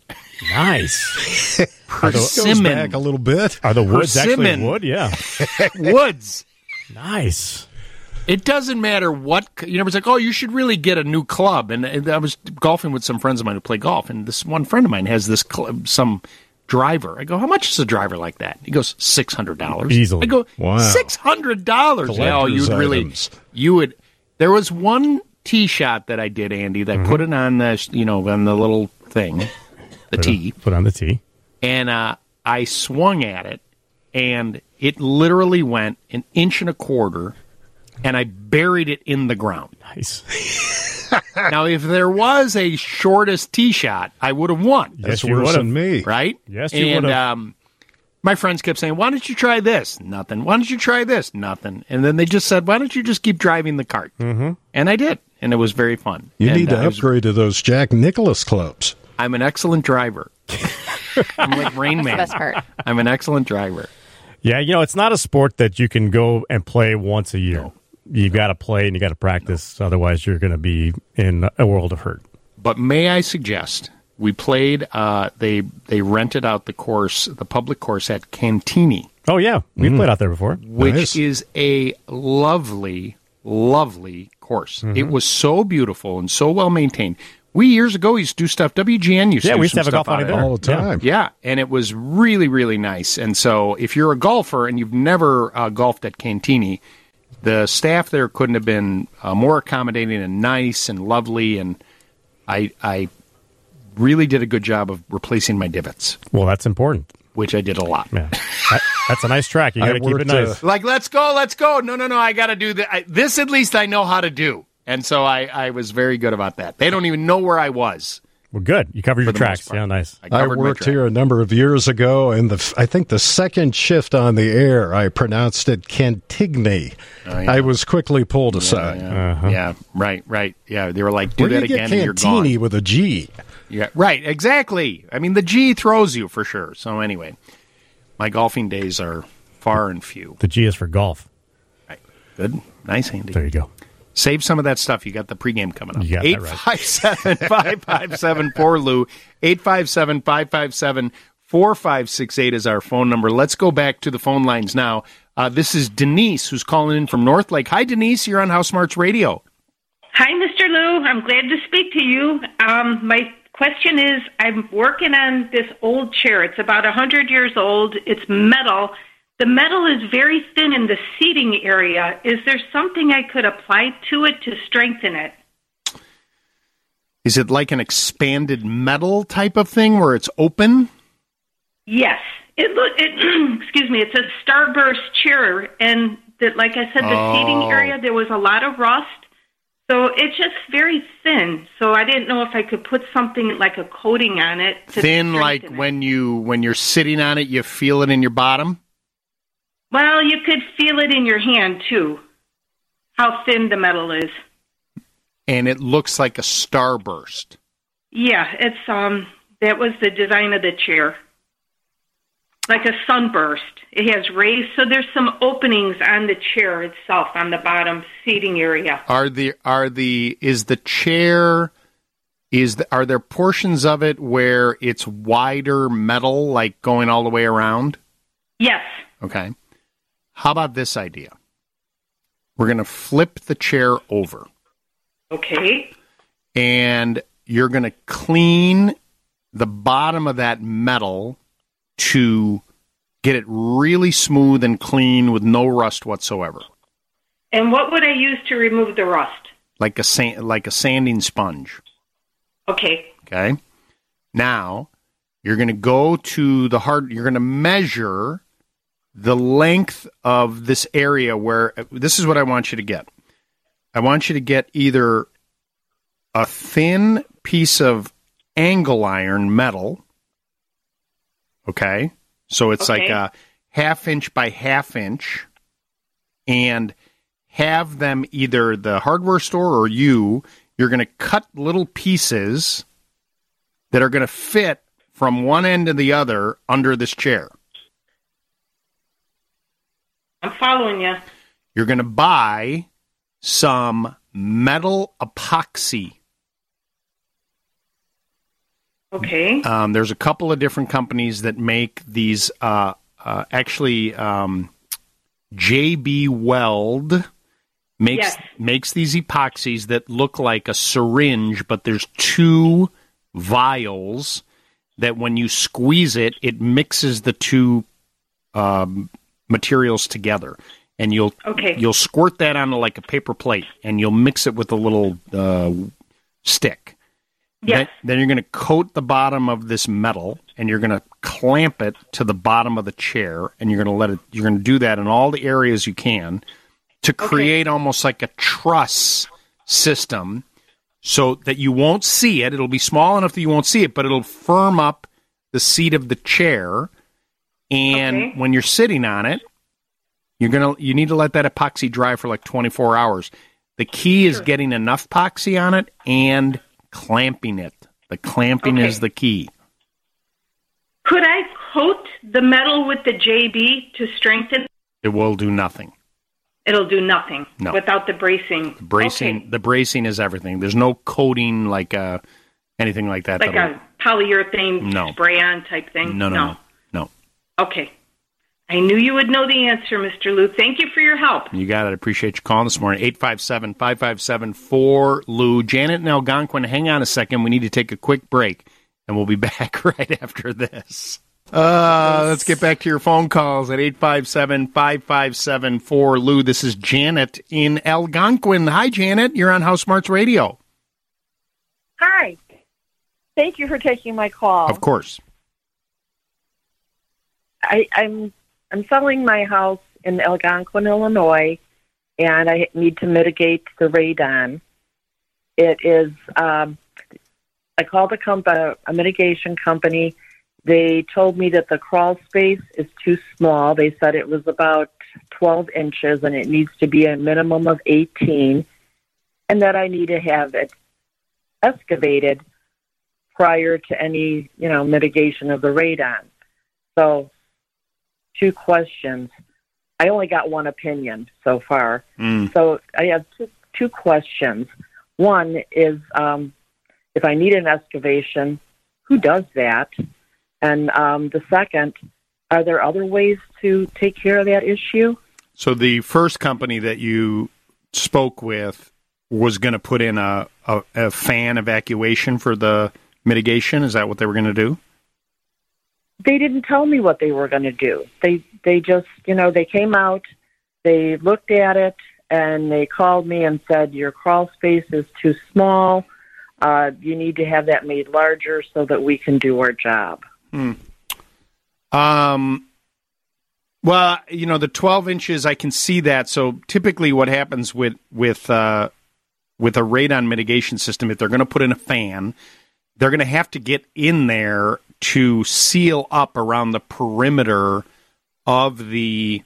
Nice. Persimmon. Goes back a little bit. Are the woods Persimmon. actually wood? Yeah. Woods. Nice. It doesn't matter what, you know, it's like, oh, you should really get a new club. And, and I was golfing with some friends of mine who play golf, and this one friend of mine has this club, some driver. I go, how much is a driver like that? He goes, six hundred dollars. Easily. I go, wow. six hundred dollars. Oh, you'd really, items. you would, there was one tee shot that I did, Andy, that mm-hmm. put it on the, you know, on the little thing, the put tee. On, put on the tee. And uh, I swung at it, and it literally went an inch and a quarter, and I buried it in the ground. Nice. Now, if there was a shortest tee shot, I would have won. Yes, That's you worse would've. than me. Right? Yes, you and, would have. Um, my friends kept saying, why don't you try this? Nothing. Why don't you try this? Nothing. And then they just said, why don't you just keep driving the cart? Mm-hmm. And I did. And it was very fun. You and, need to uh, upgrade was, to those Jack Nicklaus clubs. I'm an excellent driver. I'm like Rain Man. That's the best part. I'm an excellent driver. Yeah, you know, it's not a sport that you can go and play once a year. No. You got to play and you got to practice. No. Otherwise, you're going to be in a world of hurt. But may I suggest, we played, uh, they they rented out the course, the public course at Cantini. Oh, yeah. We've mm. played out there before. Which nice. is a lovely, lovely course. Mm-hmm. It was so beautiful and so well maintained. We years ago used to do stuff. W G N used yeah, to do we used to some have a golf stuff outing out there all the time. Yeah. yeah, and it was really, really nice. And so if you're a golfer and you've never uh, golfed at Cantini, the staff there couldn't have been uh, more accommodating and nice and lovely. And I, I really did a good job of replacing my divots. Well, that's important. Which I did a lot. Yeah. that, that's a nice track. You got to keep it nice. Uh, like, let's go, let's go. No, no, no, I got to do that. This at least I know how to do. And so I, I was very good about that. They don't even know where I was. Well, good. You covered your tracks. Yeah, nice. I, I worked here a number of years ago, and the I think the second shift on the air, I pronounced it Cantigny. Oh, yeah. I was quickly pulled yeah, aside. Yeah. Uh-huh. yeah, right, right. Yeah, they were like, do Where that do you again get and you're gone. Cantini with a G. Yeah, right, exactly. I mean, the G throws you for sure. So anyway, my golfing days are far and few. The G is for golf. Right. Good. Nice, Andy. There you go. Save some of that stuff. You got the pregame coming up. You got eight five seven, five five seven, four Lou. eight five seven, five five seven, four five six eight is our phone number. Let's go back to the phone lines now. Uh, this is Denise, who's calling in from North Lake. Hi, Denise. You're on House Smarts Radio. Hi, Mister Hi, Lou. I'm glad to speak to you. Um, my question is, I'm working on this old chair. It's about one hundred years old. It's metal. The metal is very thin in the seating area. Is there something I could apply to it to strengthen it? Is it like an expanded metal type of thing where it's open? Yes. It look. It, excuse me. It's a Starburst chair, and the, like I said, the Oh. seating area, there was a lot of rust. So it's just very thin. So I didn't know if I could put something like a coating on it. To Thin, like strengthen it. when you when you're sitting on it, you feel it in your bottom. Well, you could feel it in your hand too. How thin the metal is. And it looks like a starburst. Yeah, it's um. That was the design of the chair. Like a sunburst. It has rays, so there's some openings on the chair itself, on the bottom seating area. Are the are the is the chair is the, are there portions of it where it's wider metal, like going all the way around? Yes. Okay. How about this idea? We're going to flip the chair over, Okay. and you're going to clean the bottom of that metal to get it really smooth and clean with no rust whatsoever, And what would I use to remove the rust? like a sand, like a sanding sponge. Okay. Okay. Now you're going to go to the hard. You're going to measure the length of this area where this is what I want you to get. I want you to get either a thin piece of angle iron metal. Okay. So it's Okay. like a half inch by half inch, and have them either the hardware store or you, you're going to cut little pieces that are going to fit from one end to the other under this chair. I'm following you. You're going to buy some metal epoxy. Okay. Um, there's a couple of different companies that make these. Uh, uh, actually, um, J B Weld makes Yes. makes these epoxies that look like a syringe, but there's two vials that when you squeeze it, it mixes the two um, materials together, and you'll Okay. you'll squirt that onto like a paper plate, and you'll mix it with a little uh, stick. Yes. Then, then you're going to coat the bottom of this metal, and you're going to clamp it to the bottom of the chair, and you're going to let it. You're going to do that in all the areas you can to create almost like a truss system, so that you won't see it. It'll be small enough that you won't see it, but it'll firm up the seat of the chair. And Okay. when you're sitting on it, you're gonna you need to let that epoxy dry for like twenty-four hours. The key is getting enough epoxy on it and clamping it. The clamping Okay. is the key. Could I coat the metal with the J B to strengthen? It will do nothing. It'll do nothing No. without the bracing. The bracing, Okay. the bracing is everything. There's no coating like uh, anything like that. Like that'll- a polyurethane No. spray-on type thing? no, no, no, no. Okay. I knew you would know the answer, Mister Lou. Thank you for your help. You got it. I appreciate you calling this morning. eight five seven, five five seven, four Lou. Janet and Algonquin, hang on a second. We need to take a quick break, and we'll be back right after this. Uh, let's get back to your phone calls at eight five seven, five five seven, four Lou. This is Janet in Algonquin. Hi, Janet. You're on House Smarts Radio. Hi. Thank you for taking my call. Of course. I, I'm I'm selling my house in Algonquin, Illinois, and I need to mitigate the radon. It is. Um, I called a, comp- a mitigation company. They told me that the crawl space is too small. They said it was about twelve inches, and it needs to be a minimum of eighteen, and that I need to have it excavated prior to any, you know, mitigation of the radon. So, two questions. I only got one opinion so far. Mm. So I have two, two questions. One is um, if I need an excavation, who does that? And um, the second, are there other ways to take care of that issue? So the first company that you spoke with was going to put in a, a, a fan evacuation for the mitigation. Is that what they were going to do? They didn't tell me what they were going to do. They they just, you know, they came out, they looked at it, and they called me and said, your crawl space is too small. Uh, you need to have that made larger so that we can do our job. Hmm. Um. Well, you know, the twelve inches, I can see that. So typically what happens with, with, uh, with a radon mitigation system, if they're going to put in a fan, they're going to have to get in there to seal up around the perimeter of the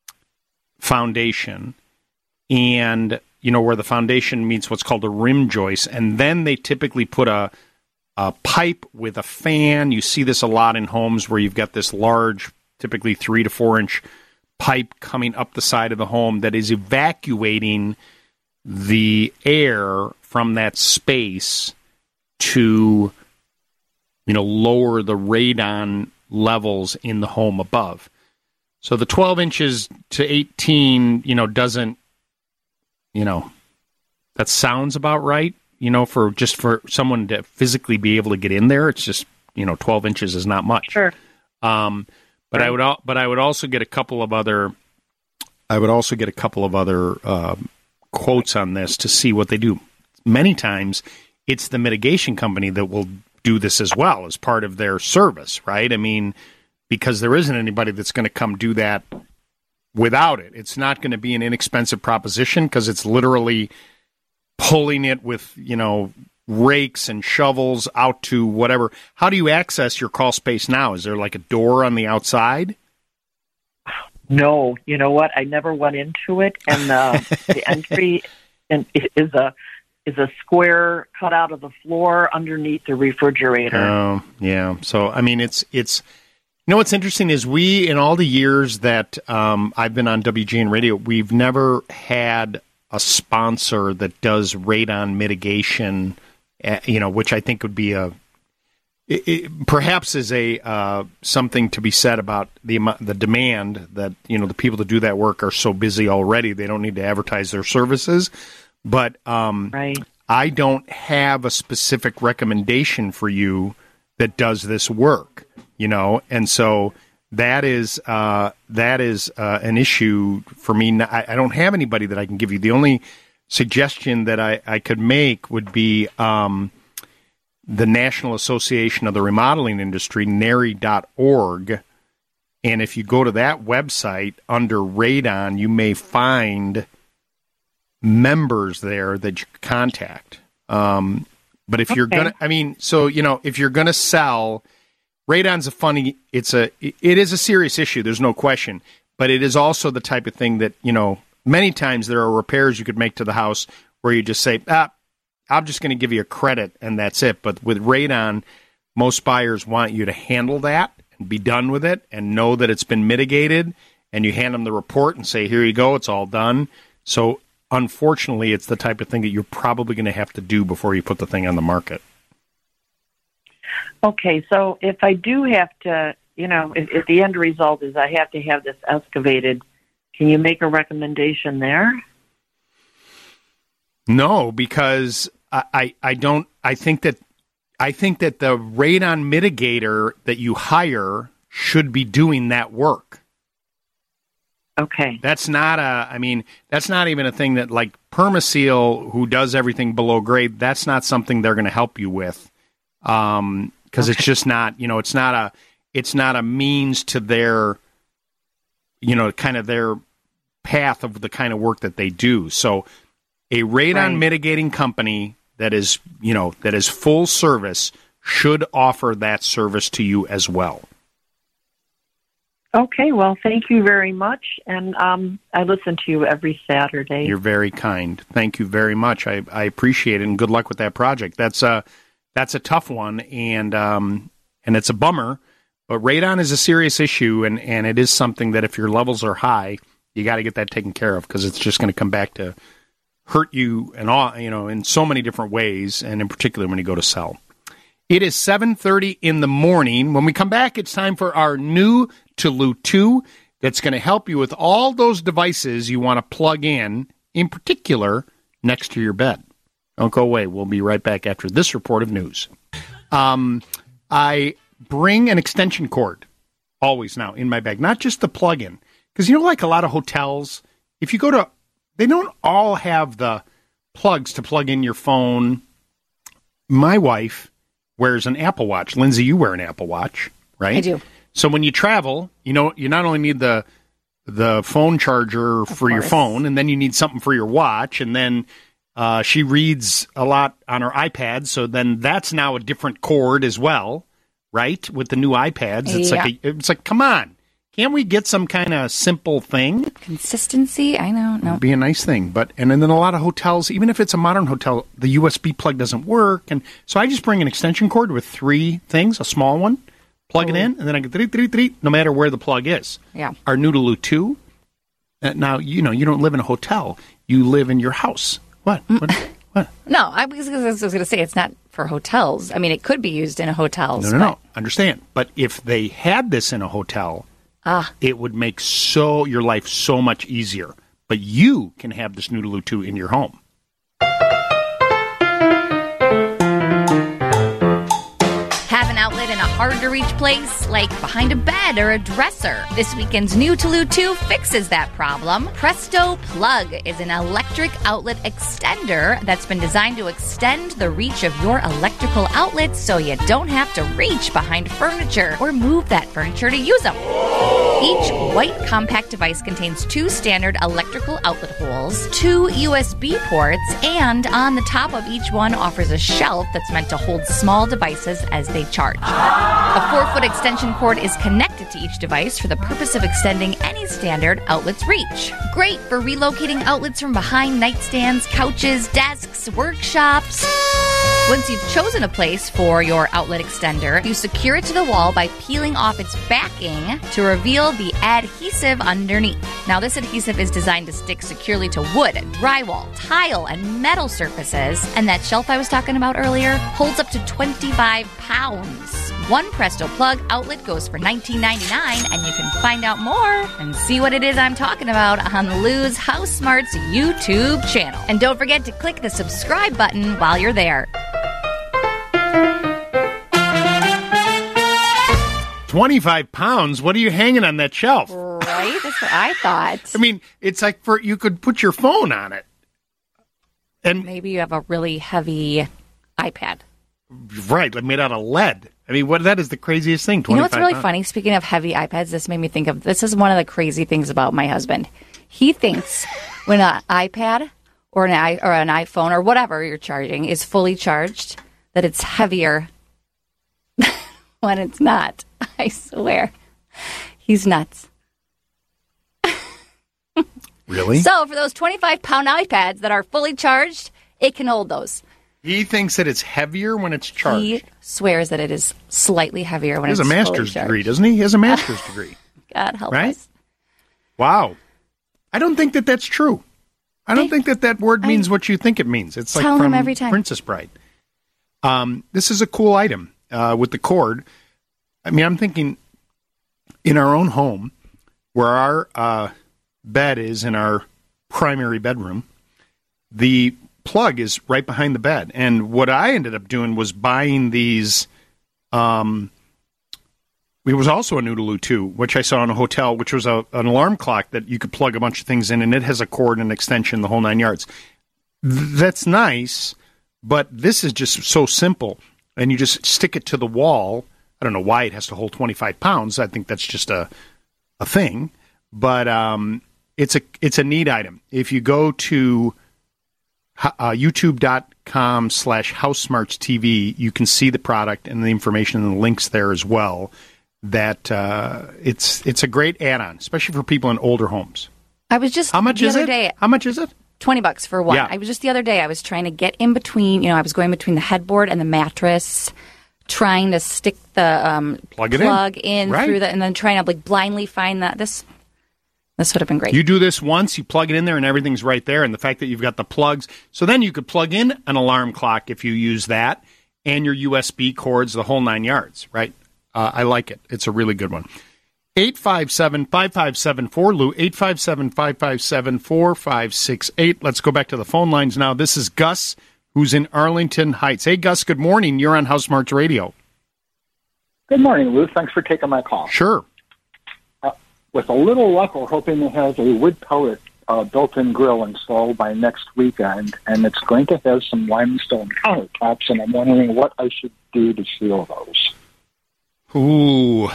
foundation, and, you know, where the foundation meets what's called a rim joist, and then they typically put a, a pipe with a fan. You see this a lot in homes where you've got this large, typically three to four inch pipe coming up the side of the home that is evacuating the air from that space to, you know, lower the radon levels in the home above. So the twelve inches to eighteen, you know, doesn't, you know, that sounds about right, you know, for just for someone to physically be able to get in there. It's just, you know, twelve inches is not much. Sure. Um, but right. I would, al- but I would also get a couple of other, I would also get a couple of other uh, quotes on this to see what they do. Many times, it's the mitigation company that will do this as well as part of their service, right? I mean, because there isn't anybody that's going to come do that without it. It's not going to be an inexpensive proposition because it's literally pulling it with, you know, rakes and shovels out to whatever. How do you access your crawl space now? Is there like a door on the outside? No, you know what? I never went into it, and uh, the entry and is a is a square cut out of the floor underneath the refrigerator. Oh, yeah. So I mean, it's it's. You know what's interesting is we, in all the years that um, I've been on W G N Radio, we've never had a sponsor that does radon mitigation. Uh, you know, which I think would be a it, it, perhaps is a uh, something to be said about the the demand that, you know, the people that do that work are so busy already they don't need to advertise their services. But um, right. I don't have a specific recommendation for you that does this work. You know, and so that is uh, that is uh, an issue for me. I, I don't have anybody that I can give you. The only suggestion that I, I could make would be um, the National Association of the Remodeling Industry, N A R I dot org. And if you go to that website under radon, you may find members there that you can contact. Um, but if okay. you're going to, I mean, so, you know, if you're going to sell, radon's a funny, it's a, it is a serious issue. There's no question, but it is also the type of thing that, you know, many times there are repairs you could make to the house where you just say, ah, I'm just going to give you a credit and that's it. But with radon, most buyers want you to handle that and be done with it and know that it's been mitigated, and you hand them the report and say, here you go, it's all done. So unfortunately, it's the type of thing that you're probably going to have to do before you put the thing on the market. Okay, so if I do have to, you know, if, if the end result is I have to have this excavated, can you make a recommendation there? No, because I, I, I don't, I think that, I think that the radon mitigator that you hire should be doing that work. Okay. That's not a, I mean, that's not even a thing that, like, Permaseal, who does everything below grade, that's not something they're going to help you with. Um, because okay. it's just not, you know, it's not a, it's not a means to their, you know, kind of their path of the kind of work that they do. So a radon right. mitigating company that is, you know, that is full service should offer that service to you as well. Okay, well, thank you very much, and um, I listen to you every Saturday. You're very kind. Thank you very much. I, I appreciate it, and good luck with that project. That's a that's a tough one, and um, and it's a bummer. But radon is a serious issue, and, and it is something that if your levels are high, you got to get that taken care of, because it's just going to come back to hurt you and all, you know, in so many different ways, and in particular when you go to sell. It is seven thirty in the morning. When we come back, it's time for our new Tulu two that's going to help you with all those devices you want to plug in, in particular, next to your bed. Don't go away. We'll be right back after this report of news. Um, I bring an extension cord always now in my bag, not just the plug-in. Because, you know, like a lot of hotels, if you go to, they don't all have the plugs to plug in your phone. My wife wears an Apple Watch. Lindsay, you wear an Apple Watch, right? I do. So when you travel, you know, you not only need the the phone charger Of for your course. phone, and then you need something for your watch, and then uh, she reads a lot on her iPad, so then that's now a different cord as well, right? With the new iPads, it's Yeah. like a, it's like, come on, can't we get some kind of simple thing? Consistency? I know. No. It'd be a nice thing, but and then a lot of hotels, even if it's a modern hotel, the U S B plug doesn't work, and so I just bring an extension cord with three things, a small one, plug it in, and then I get three, three, three, no matter where the plug is. Yeah. Our Noodaloo two. Uh, now you know you don't live in a hotel; you live in your house. What? What? What? No, I was, I was going to say it's not for hotels. I mean, it could be used in a hotel. No, no, no. Understand? But if they had this in a hotel, Ah. it would make so your life so much easier. But you can have this Noodaloo two in your home. Have an outlet in a hard-to-reach place, like behind a bed or a dresser. This weekend's new Noodaloo two fixes that problem. Presto Plug is an electric outlet extender that's been designed to extend the reach of your electrical outlets so you don't have to reach behind furniture or move that furniture to use them. Each white compact device contains two standard electrical outlet holes, two U S B ports, and on the top of each one offers a shelf that's meant to hold small devices as they charge. A four-foot extension cord is connected to each device for the purpose of extending any standard outlet's reach. Great for relocating outlets from behind nightstands, couches, desks, workshops. Once you've chosen a place for your outlet extender, you secure it to the wall by peeling off its backing to reveal the adhesive underneath. Now, this adhesive is designed to stick securely to wood, drywall, tile, and metal surfaces. And that shelf I was talking about earlier holds up to twenty-five pounds. One Presto Plug outlet goes for nineteen ninety-nine dollars, and you can find out more and see what it is I'm talking about on Lou's House Smarts YouTube channel. And don't forget to click the subscribe button while you're there. twenty-five pounds? What are you hanging on that shelf? Right? That's what I thought. I mean, it's like for you could put your phone on it. And maybe you have a really heavy iPad. Right, like made out of lead. I mean, what that is the craziest thing. You know what's really pounds. funny? Speaking of heavy iPads, this made me think of, this is one of the crazy things about my husband. He thinks when an iPad or an, i or an iPhone or whatever you're charging is fully charged, that it's heavier when it's not. I swear. He's nuts. Really? So for those twenty-five pound iPads that are fully charged, it can hold those. He thinks that it's heavier when it's charged. He swears that it is slightly heavier when he has it's a fully master's charged. degree, doesn't he? He has a master's degree. God help right? us. Wow. I don't think that that's true. I don't I- think that that word means I what you think it means. It's like tell him from every time. Princess Bride. Um, this is a cool item uh, with the cord. I mean, I'm thinking in our own home, where our uh, bed is in our primary bedroom, the plug is right behind the bed. And what I ended up doing was buying these. Um, it was also a Noodaloo two, which I saw in a hotel, which was a, an alarm clock that you could plug a bunch of things in, and it has a cord and extension, the whole nine yards. Th- that's nice, but this is just so simple. And you just stick it to the wall. I don't know why it has to hold twenty-five pounds. I think that's just a a thing. But um, it's a it's a neat item. If you go to uh, youtube.com slash housesmartstv, you can see the product and the information and the links there as well. That uh, it's it's a great add-on, especially for people in older homes. I was just How much the is other it? day. How much is it? twenty bucks for one. Yeah. I was just the other day, I was trying to get in between, you know, I was going between the headboard and the mattress, trying to stick the um, Plug it plug in. in, Right. through that, and then trying to like blindly find that. This this would have been great. You do this once, you plug it in there, and everything's right there. And the fact that you've got the plugs, so then you could plug in an alarm clock if you use that, and your U S B cords, the whole nine yards, right? Uh, I like it. It's a really good one. eight five seven, five five seven four, Lou, eight five seven, five five seven, four five six eight. Let's go back to the phone lines now. This is Gus, who's in Arlington Heights. Hey, Gus, good morning. You're on House Smarts Radio. Good morning, Lou. Thanks for taking my call. Sure. Uh, with a little luck, we're hoping to have a wood pellet uh, built-in grill installed by next weekend, and it's going to have some limestone countertops, and I'm wondering what I should do to seal those. Ooh.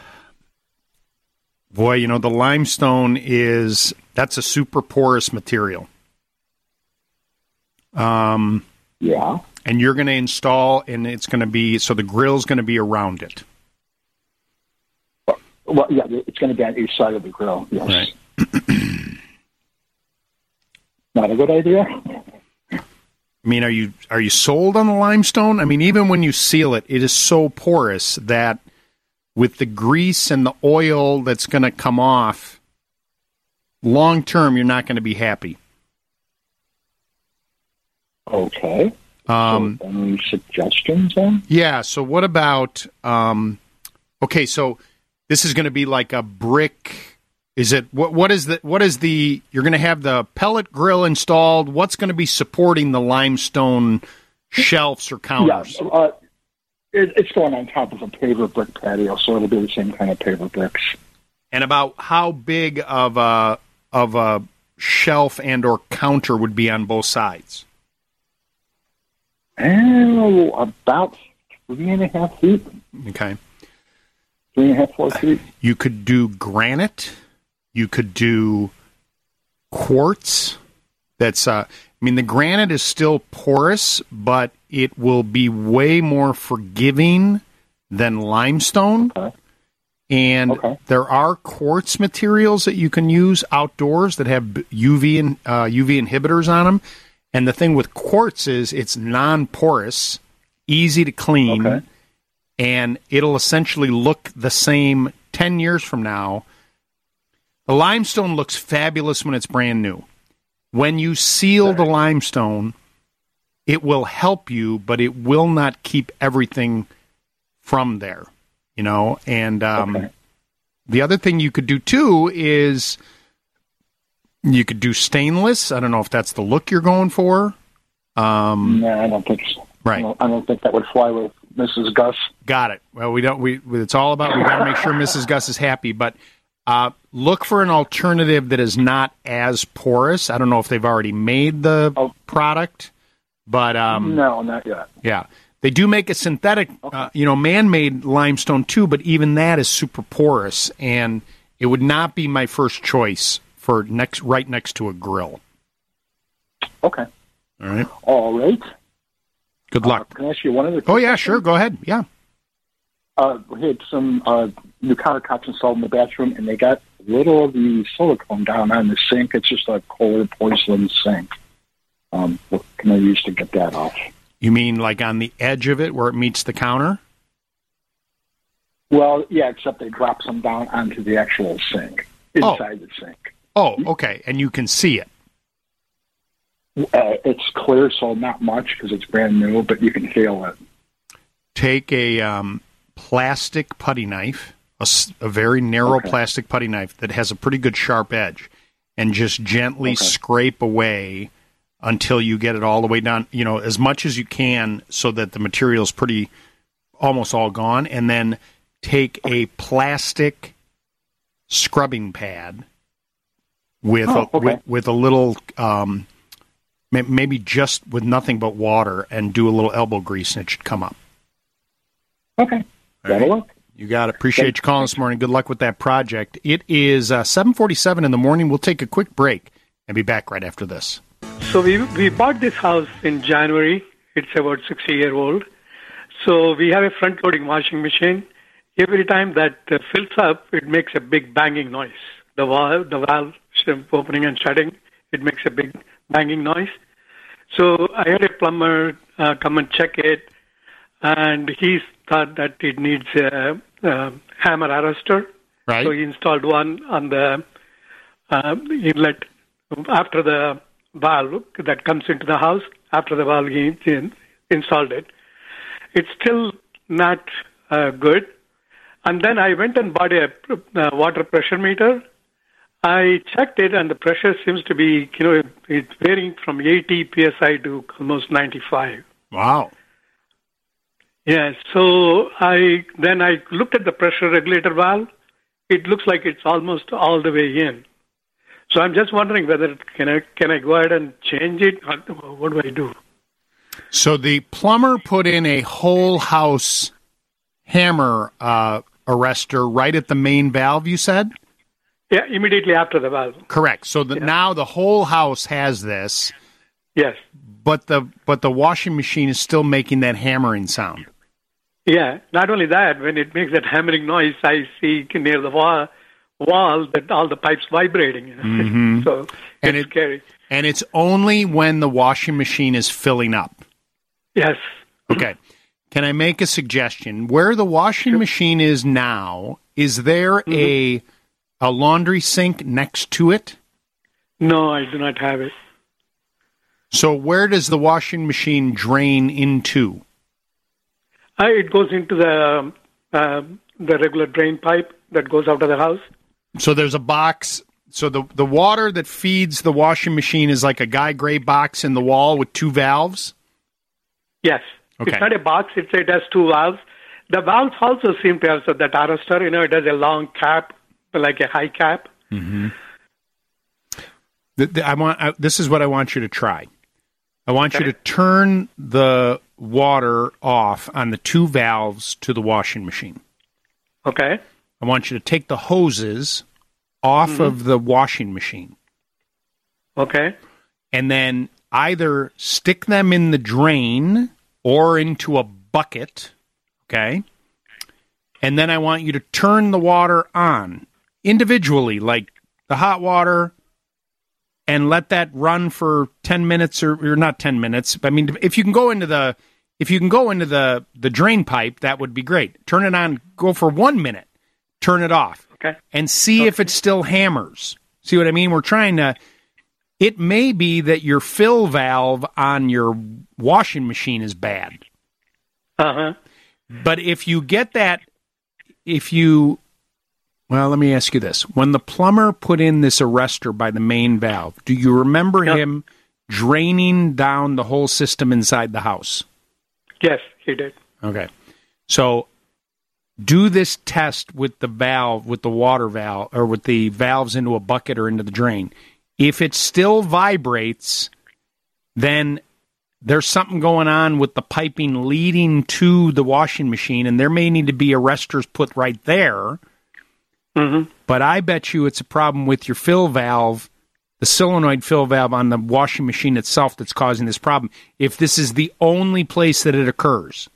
Boy, you know, the limestone is, that's a super porous material. Um, yeah. And you're going to install, and it's going to be, so the grill's going to be around it. Well, yeah, it's going to be on each side of the grill, yes. Right. Not a good idea? I mean, are you are you sold on the limestone? I mean, even when you seal it, it is so porous that with the grease and the oil that's going to come off, long term, you're not going to be happy. Okay. Um, so any suggestions then? Yeah, so what about, um, okay, so this is going to be like a brick. Is it, what? what is the, what is the, you're going to have the pellet grill installed. What's going to be supporting the limestone shelves or counters? Yeah, uh, it, it's going on top of a paver brick patio, so it'll be the same kind of paver bricks. And about how big of a, of a shelf and or counter would be on both sides? Oh, about three and a half feet. Okay. Three and a half, four feet. You could do granite. You could do quartz. That's, uh, I mean, the granite is still porous, but it will be way more forgiving than limestone. Okay. And okay. there are quartz materials that you can use outdoors that have U V and uh, U V inhibitors on them. And the thing with quartz is it's non-porous, easy to clean, okay. and it'll essentially look the same ten years from now. The limestone looks fabulous when it's brand new. When you seal the limestone, it will help you, but it will not keep everything from there, you know. And um, okay. the other thing you could do, too, is you could do stainless. I don't know if that's the look you're going for. Um, no, I don't think so. Right. I don't, I don't think that would fly with Missus Gus. Got it. Well, we don't. We it's all about we got to make sure Missus Gus is happy. But uh, look for an alternative that is not as porous. I don't know if they've already made the oh. product, but um, no, not yet. Yeah, they do make a synthetic, okay. uh, you know, man-made limestone too. But even that is super porous, and it would not be my first choice for next right next to a grill. Okay. All right. All right. Good luck. Uh, can I ask you one other? Oh yeah, sure. Go ahead. Yeah. Uh, we had some uh, new countertops installed in the bathroom, and they got a little of the silicone down on the sink. It's just a cold porcelain sink. Um, what can I use to get that off? You mean like on the edge of it where it meets the counter? Well, yeah, except they drop some down onto the actual sink, inside oh. the sink. Oh, okay, and you can see it. Uh, it's clear, so not much because it's brand new, but you can feel it. Take a um, plastic putty knife, a, a very narrow okay. plastic putty knife that has a pretty good sharp edge, and just gently okay. scrape away until you get it all the way down, you know, as much as you can so that the material is pretty, almost all gone, and then take a plastic scrubbing pad with, oh, a, okay. with, with a little... Um, maybe just with nothing but water and do a little elbow grease and it should come up. Okay. That'll work. You got it. Appreciate Thanks. you calling this morning. Good luck with that project. It is uh, seven forty-seven in the morning. We'll take a quick break and be back right after this. So we we bought this house in January. It's about sixty year old. So we have a front-loading washing machine. Every time that uh, fills up, it makes a big banging noise. The valve, the valve opening and shutting, it makes a big banging noise. So I had a plumber uh, come and check it, and he thought that it needs a, a hammer arrestor. Right. So he installed one on the uh, inlet after the valve that comes into the house. After the valve, he in, installed it. It's still not uh, good. And then I went and bought a uh, water pressure meter. I checked it, and the pressure seems to be, you know, it's varying from eighty P S I to almost ninety-five. Wow. Yeah, so I then I looked at the pressure regulator valve. It looks like it's almost all the way in. So I'm just wondering whether can I can I go ahead and change it? What do I do? So the plumber put in a whole house hammer uh, arrestor right at the main valve, you said? Yeah, immediately after the valve. Correct. So the, yeah. now the whole house has this. Yes. But the but the washing machine is still making that hammering sound. Yeah. Not only that, when it makes that hammering noise, I see near the wall, wall that all the pipes vibrating. You know? Mm-hmm. So it's and it, scary. And it's only when the washing machine is filling up. Yes. Okay. Can I make a suggestion? Where the washing sure. machine is now, is there mm-hmm. a a laundry sink next to it? No, I do not have it. So where does the washing machine drain into? Uh, it goes into the uh, the regular drain pipe that goes out of the house. So there's a box. So the the water that feeds the washing machine is like a Guy Gray box in the wall with two valves? Yes. Okay. It's not a box. It's, it has two valves. The valves also seem to have so that arrestor, you know, it has a long cap, like a high cap. Mm-hmm. The, the, I want. I, this is what I want you to try. I want okay. you to turn the water off on the two valves to the washing machine. Okay. I want you to take the hoses off mm-hmm. of the washing machine. Okay. And then either stick them in the drain or into a bucket, okay? And then I want you to turn the water on individually, like the hot water, and let that run for ten minutes or, or not ten minutes. I mean, if you can go into the if you can go into the, the drain pipe, that would be great. Turn it on, go for one minute, turn it off, okay, and see okay. if it still hammers. See what I mean? We're trying to. It may be that your fill valve on your washing machine is bad. Uh-huh. But if you get that, if you, well, let me ask you this. When the plumber put in this arrestor by the main valve, do you remember yep. him draining down the whole system inside the house? Yes, he did. Okay. So do this test with the valve, with the water valve, or with the valves into a bucket or into the drain. If it still vibrates, then there's something going on with the piping leading to the washing machine, and there may need to be arrestors put right there. Mm-hmm. But I bet you it's a problem with your fill valve, the solenoid fill valve on the washing machine itself that's causing this problem, if this is the only place that it occurs.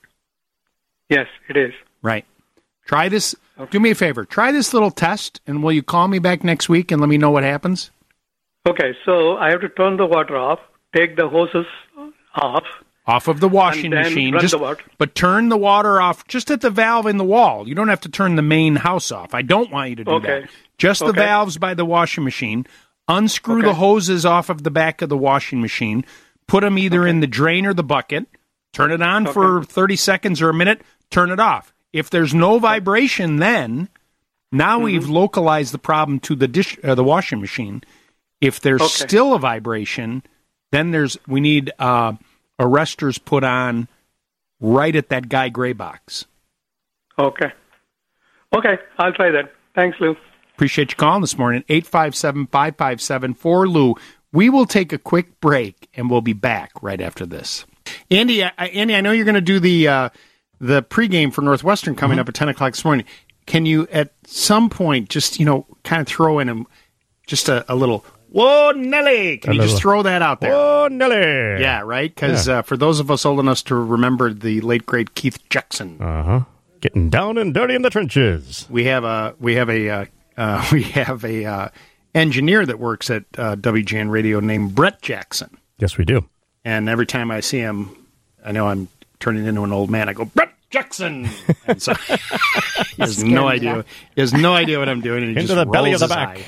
Yes, it is. Right. Try this. Okay. Do me a favor. Try this little test, and will you call me back next week and let me know what happens? Okay, so I have to turn the water off, take the hoses off. Off of the washing machine. Run just, the water. But turn the water off just at the valve in the wall. You don't have to turn the main house off. I don't want you to do okay. that. Just okay. the valves by the washing machine. Unscrew okay. the hoses off of the back of the washing machine. Put them either okay. in the drain or the bucket. Turn it on okay. for thirty seconds or a minute. Turn it off. If there's no vibration then, now mm-hmm. we've localized the problem to the dish, uh, the washing machine. If there's okay. still a vibration, then there's we need uh, arrestors put on right at that Guy Gray box. Okay. Okay, I'll try that. Thanks, Lou. Appreciate you calling this morning. eight five seven, five five seven, four L U. We will take a quick break, and we'll be back right after this. Andy, I, Andy, I know you're going to do the uh, the pregame for Northwestern coming mm-hmm. up at ten o'clock this morning. Can you, at some point, just, you know, kind of throw in a, just a, a little... Whoa, Nelly! Can a you little, just throw that out there? Whoa, Nelly! Yeah, right? Because yeah. uh, for those of us old enough to remember the late, great Keith Jackson. Uh-huh. Getting down and dirty in the trenches. We have a, we have a, uh, uh, we have a uh, engineer that works at uh, W G N Radio named Brett Jackson. Yes, we do. And every time I see him, I know I'm turning into an old man. I go, Brett Jackson! And so he has no idea. He has no idea what I'm doing. And he into just the belly of the his back.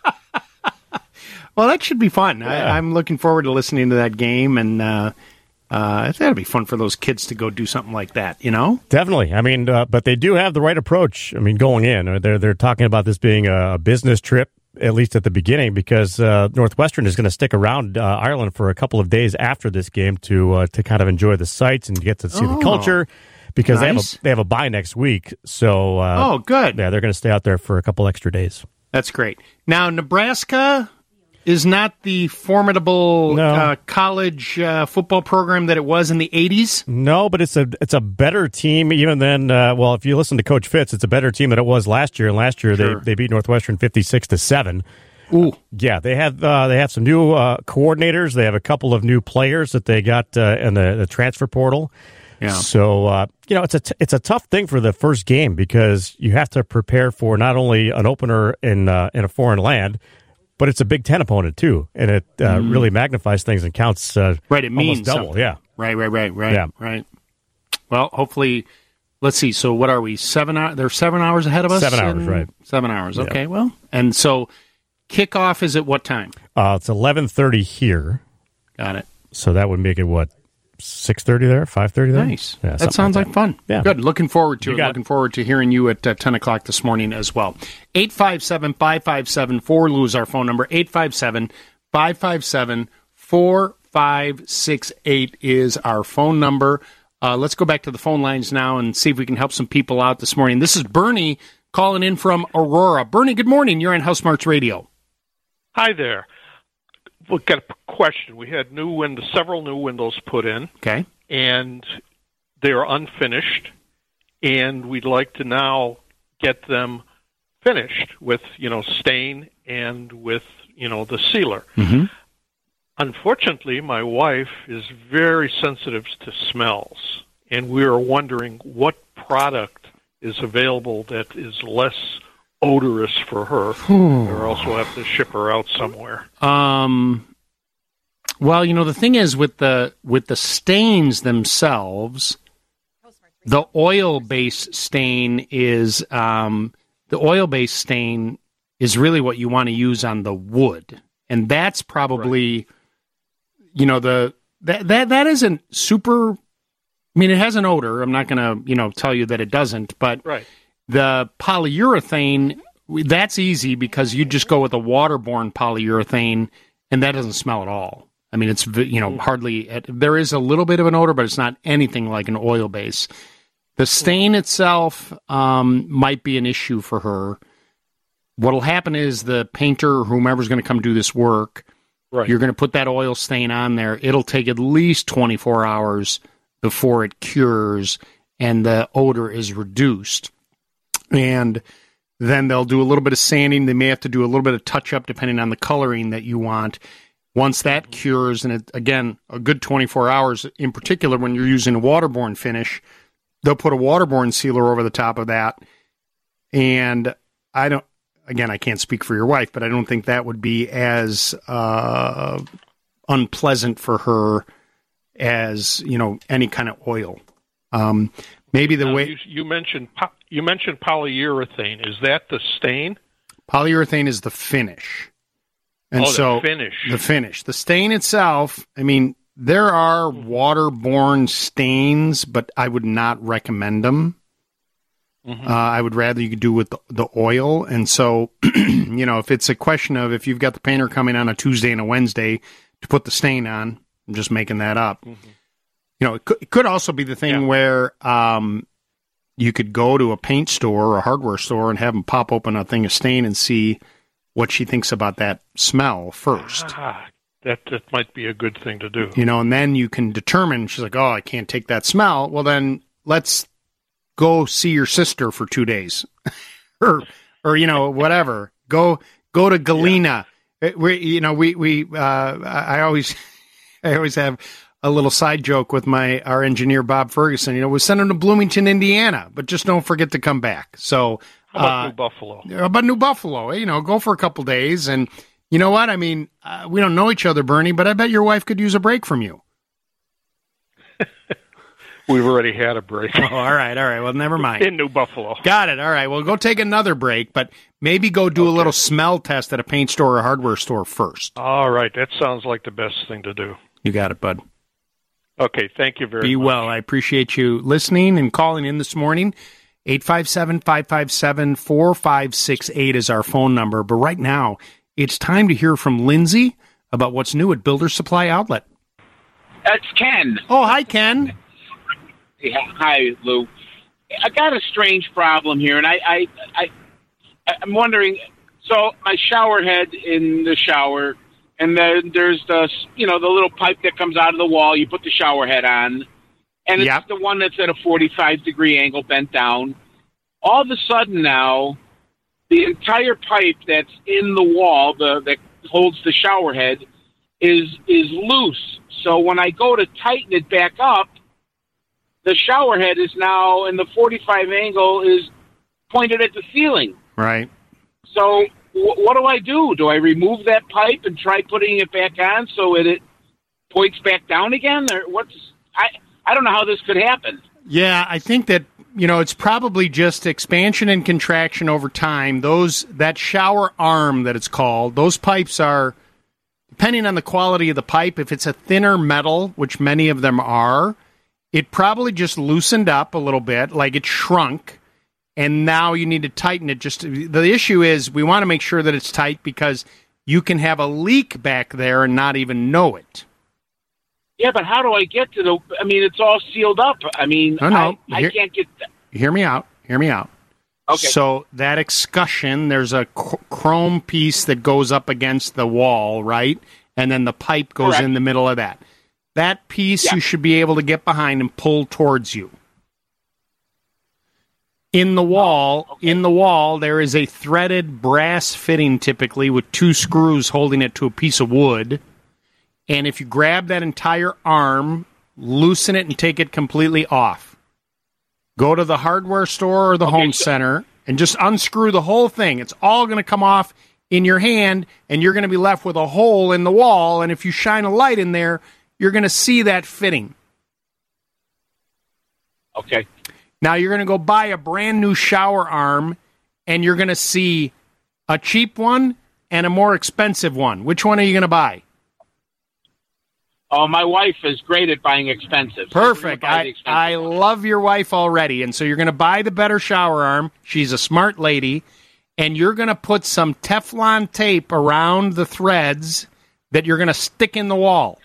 Well, that should be fun. Yeah. I, I'm looking forward to listening to that game, and uh, uh, Uh, it's got to be fun for those kids to go do something like that, you know? Definitely. I mean, uh, but they do have the right approach. I mean, going in, they're they're talking about this being a business trip, at least at the beginning, because uh, Northwestern is going to stick around uh, Ireland for a couple of days after this game to uh, to kind of enjoy the sights and get to see Oh, the culture. Because nice. they have a they have a bye next week, so uh, Oh, good. Yeah, they're going to stay out there for a couple extra days. That's great. Now, Nebraska is not the formidable No. uh, college uh, football program that it was in the eighties. No, but it's a it's a better team even than uh, well, if you listen to Coach Fitz, it's a better team than it was last year. And last year Sure. they, they beat Northwestern fifty six to seven. Ooh, yeah, they have uh, they have some new uh, coordinators. They have a couple of new players that they got uh, in the, the transfer portal. Yeah. So uh, you know it's a t- it's a tough thing for the first game because you have to prepare for not only an opener in uh, in a foreign land, but it's a Big Ten opponent too, and it uh, Mhm. really magnifies things and counts. Uh, right, it means almost double. something. Yeah. Right, right, right, right, Yeah. right. Well, hopefully, let's see. So, what are we? Seven hours? They're seven hours ahead of us. Seven hours, in- right. Seven hours. Yeah. Okay. Well, and so kickoff is at what time? Uh, it's eleven thirty here. Got it. So that would make it what six thirty there, five thirty there. Nice. Yeah, that something sounds like, that. fun. Yeah. Good. Looking forward to You it. got Looking forward to hearing you at uh, ten o'clock this morning as well. eight five seven, five five seven, four L U is our phone number. eight five seven, five five seven, four five six eight is our phone number. Uh, let's go back to the phone lines now and see if we can help some people out this morning. This is Bernie calling in from Aurora. Bernie, good morning. You're on House Smarts Radio. Hi there. We've got a question. We had new windows, several new windows put in. Okay. And they are unfinished, and we'd like to now get them finished with, you know, stain and with, you know, the sealer. Mm-hmm. Unfortunately, my wife is very sensitive to smells, and we are wondering what product is available that is less odorous for her, or else we'll have to ship her out somewhere. Um, well, you know, the thing is with the with the stains themselves, the oil-based stain is um, the oil-based stain is really what you want to use on the wood, and that's probably, right. you know, the that that that isn't super. I mean, it has an odor. I'm not going to, you know, tell you that it doesn't, but right. The polyurethane, that's easy because you just go with a waterborne polyurethane, and that doesn't smell at all. I mean, it's, you know, hardly, there is a little bit of an odor, but it's not anything like an oil base. The stain itself um, might be an issue for her. What'll happen is the painter or whomever's going to come do this work, right. You're going to put that oil stain on there. It'll take at least twenty-four hours before it cures and the odor is reduced. And then they'll do a little bit of sanding. They may have to do a little bit of touch-up depending on the coloring that you want. Once that cures, and it, again, a good twenty-four hours, in particular when you're using a waterborne finish, they'll put a waterborne sealer over the top of that. And I don't, again, I can't speak for your wife, but I don't think that would be as uh, unpleasant for her as, you know, any kind of oil. Um, maybe the now, way you, you mentioned po- you mentioned polyurethane. Is that the stain? Polyurethane is the finish. And oh, so the finish. The finish. The stain itself, I mean, there are waterborne stains, but I would not recommend them. Mm-hmm. Uh, I would rather you could do with the, the oil. And so, you know, if it's a question of if you've got the painter coming on a Tuesday and a Wednesday to put the stain on, I'm just making that up. Mm-hmm. You know, it could, it could also be the thing yeah. where um, you could go to a paint store or a hardware store and have them pop open a thing of stain and see what she thinks about that smell first. Ah, that that might be a good thing to do. You know, and then you can determine, she's like, oh, I can't take that smell. Well, then let's go see your sister for two days. or, or, you know, whatever. Go go to Galena. Yeah. We, you know, we, we uh, I always I always have a little side joke with my our engineer, Bob Ferguson. You know, we send him to Bloomington, Indiana, but just don't forget to come back. So, how about uh, New Buffalo? How about New Buffalo? You know, go for a couple days. And you know what? I mean, uh, we don't know each other, Bernie, but I bet your wife could use a break from you. We've already had a break. Oh, all right, all right. Well, never mind. In New Buffalo. Got it. All right. Well, go take another break, but maybe go do okay. a little smell test at a paint store or hardware store first. All right. That sounds like the best thing to do. You got it, bud. Okay, thank you very Be much. Be well. I appreciate you listening and calling in this morning. eight five seven, five five seven, four five six eight is our phone number. But right now, it's time to hear from Lindsay about what's new at Builder Supply Outlet. That's Ken. Oh, hi, Ken. Yeah, hi, Lou. I got a strange problem here, and I, I, I, I'm wondering. So my shower head in the shower, and then there's the, you know, the little pipe that comes out of the wall. You put the shower head on, and it's Yep. the one that's at a forty-five degree angle, bent down. All of a sudden now, the entire pipe that's in the wall, the that holds the shower head, is is loose. So when I go to tighten it back up, the shower head is now in the forty-five angle is pointed at the ceiling. Right. So w- what do I do? Do I remove that pipe and try putting it back on so it, it points back down again? Or what's I I don't know how this could happen. Yeah, I think that, you know, it's probably just expansion and contraction over time. Those that shower arm that it's called, those pipes are, depending on the quality of the pipe, if it's a thinner metal, which many of them are, it probably just loosened up a little bit, like it shrunk, and now you need to tighten it. Just the issue is we want to make sure that it's tight because you can have a leak back there and not even know it. Yeah, but how do I get to the? I mean, it's all sealed up. I mean, No, no. I, I Here- can't get. Hear me out. Hear me out. Okay. So that excussion, there's a ch- chrome piece that goes up against the wall, right? And then the pipe goes Correct. in the middle of that. That piece Yeah. you should be able to get behind and pull towards you. In the wall, Oh, okay. in the wall, there is a threaded brass fitting, typically with two screws holding it to a piece of wood. And if you grab that entire arm, loosen it and take it completely off. Go to the hardware store or the Okay, home so- center and just unscrew the whole thing. It's all going to come off in your hand, and you're going to be left with a hole in the wall. And if you shine a light in there, you're going to see that fitting. Okay. Now you're going to go buy a brand new shower arm, and you're going to see a cheap one and a more expensive one. Which one are you going to buy? Oh, my wife is great at buying expensive. So we're Perfect. gonna buy the I, expensive I one. love your wife already. And so you're going to buy the better shower arm. She's a smart lady. And you're going to put some Teflon tape around the threads that you're going to stick in the wall.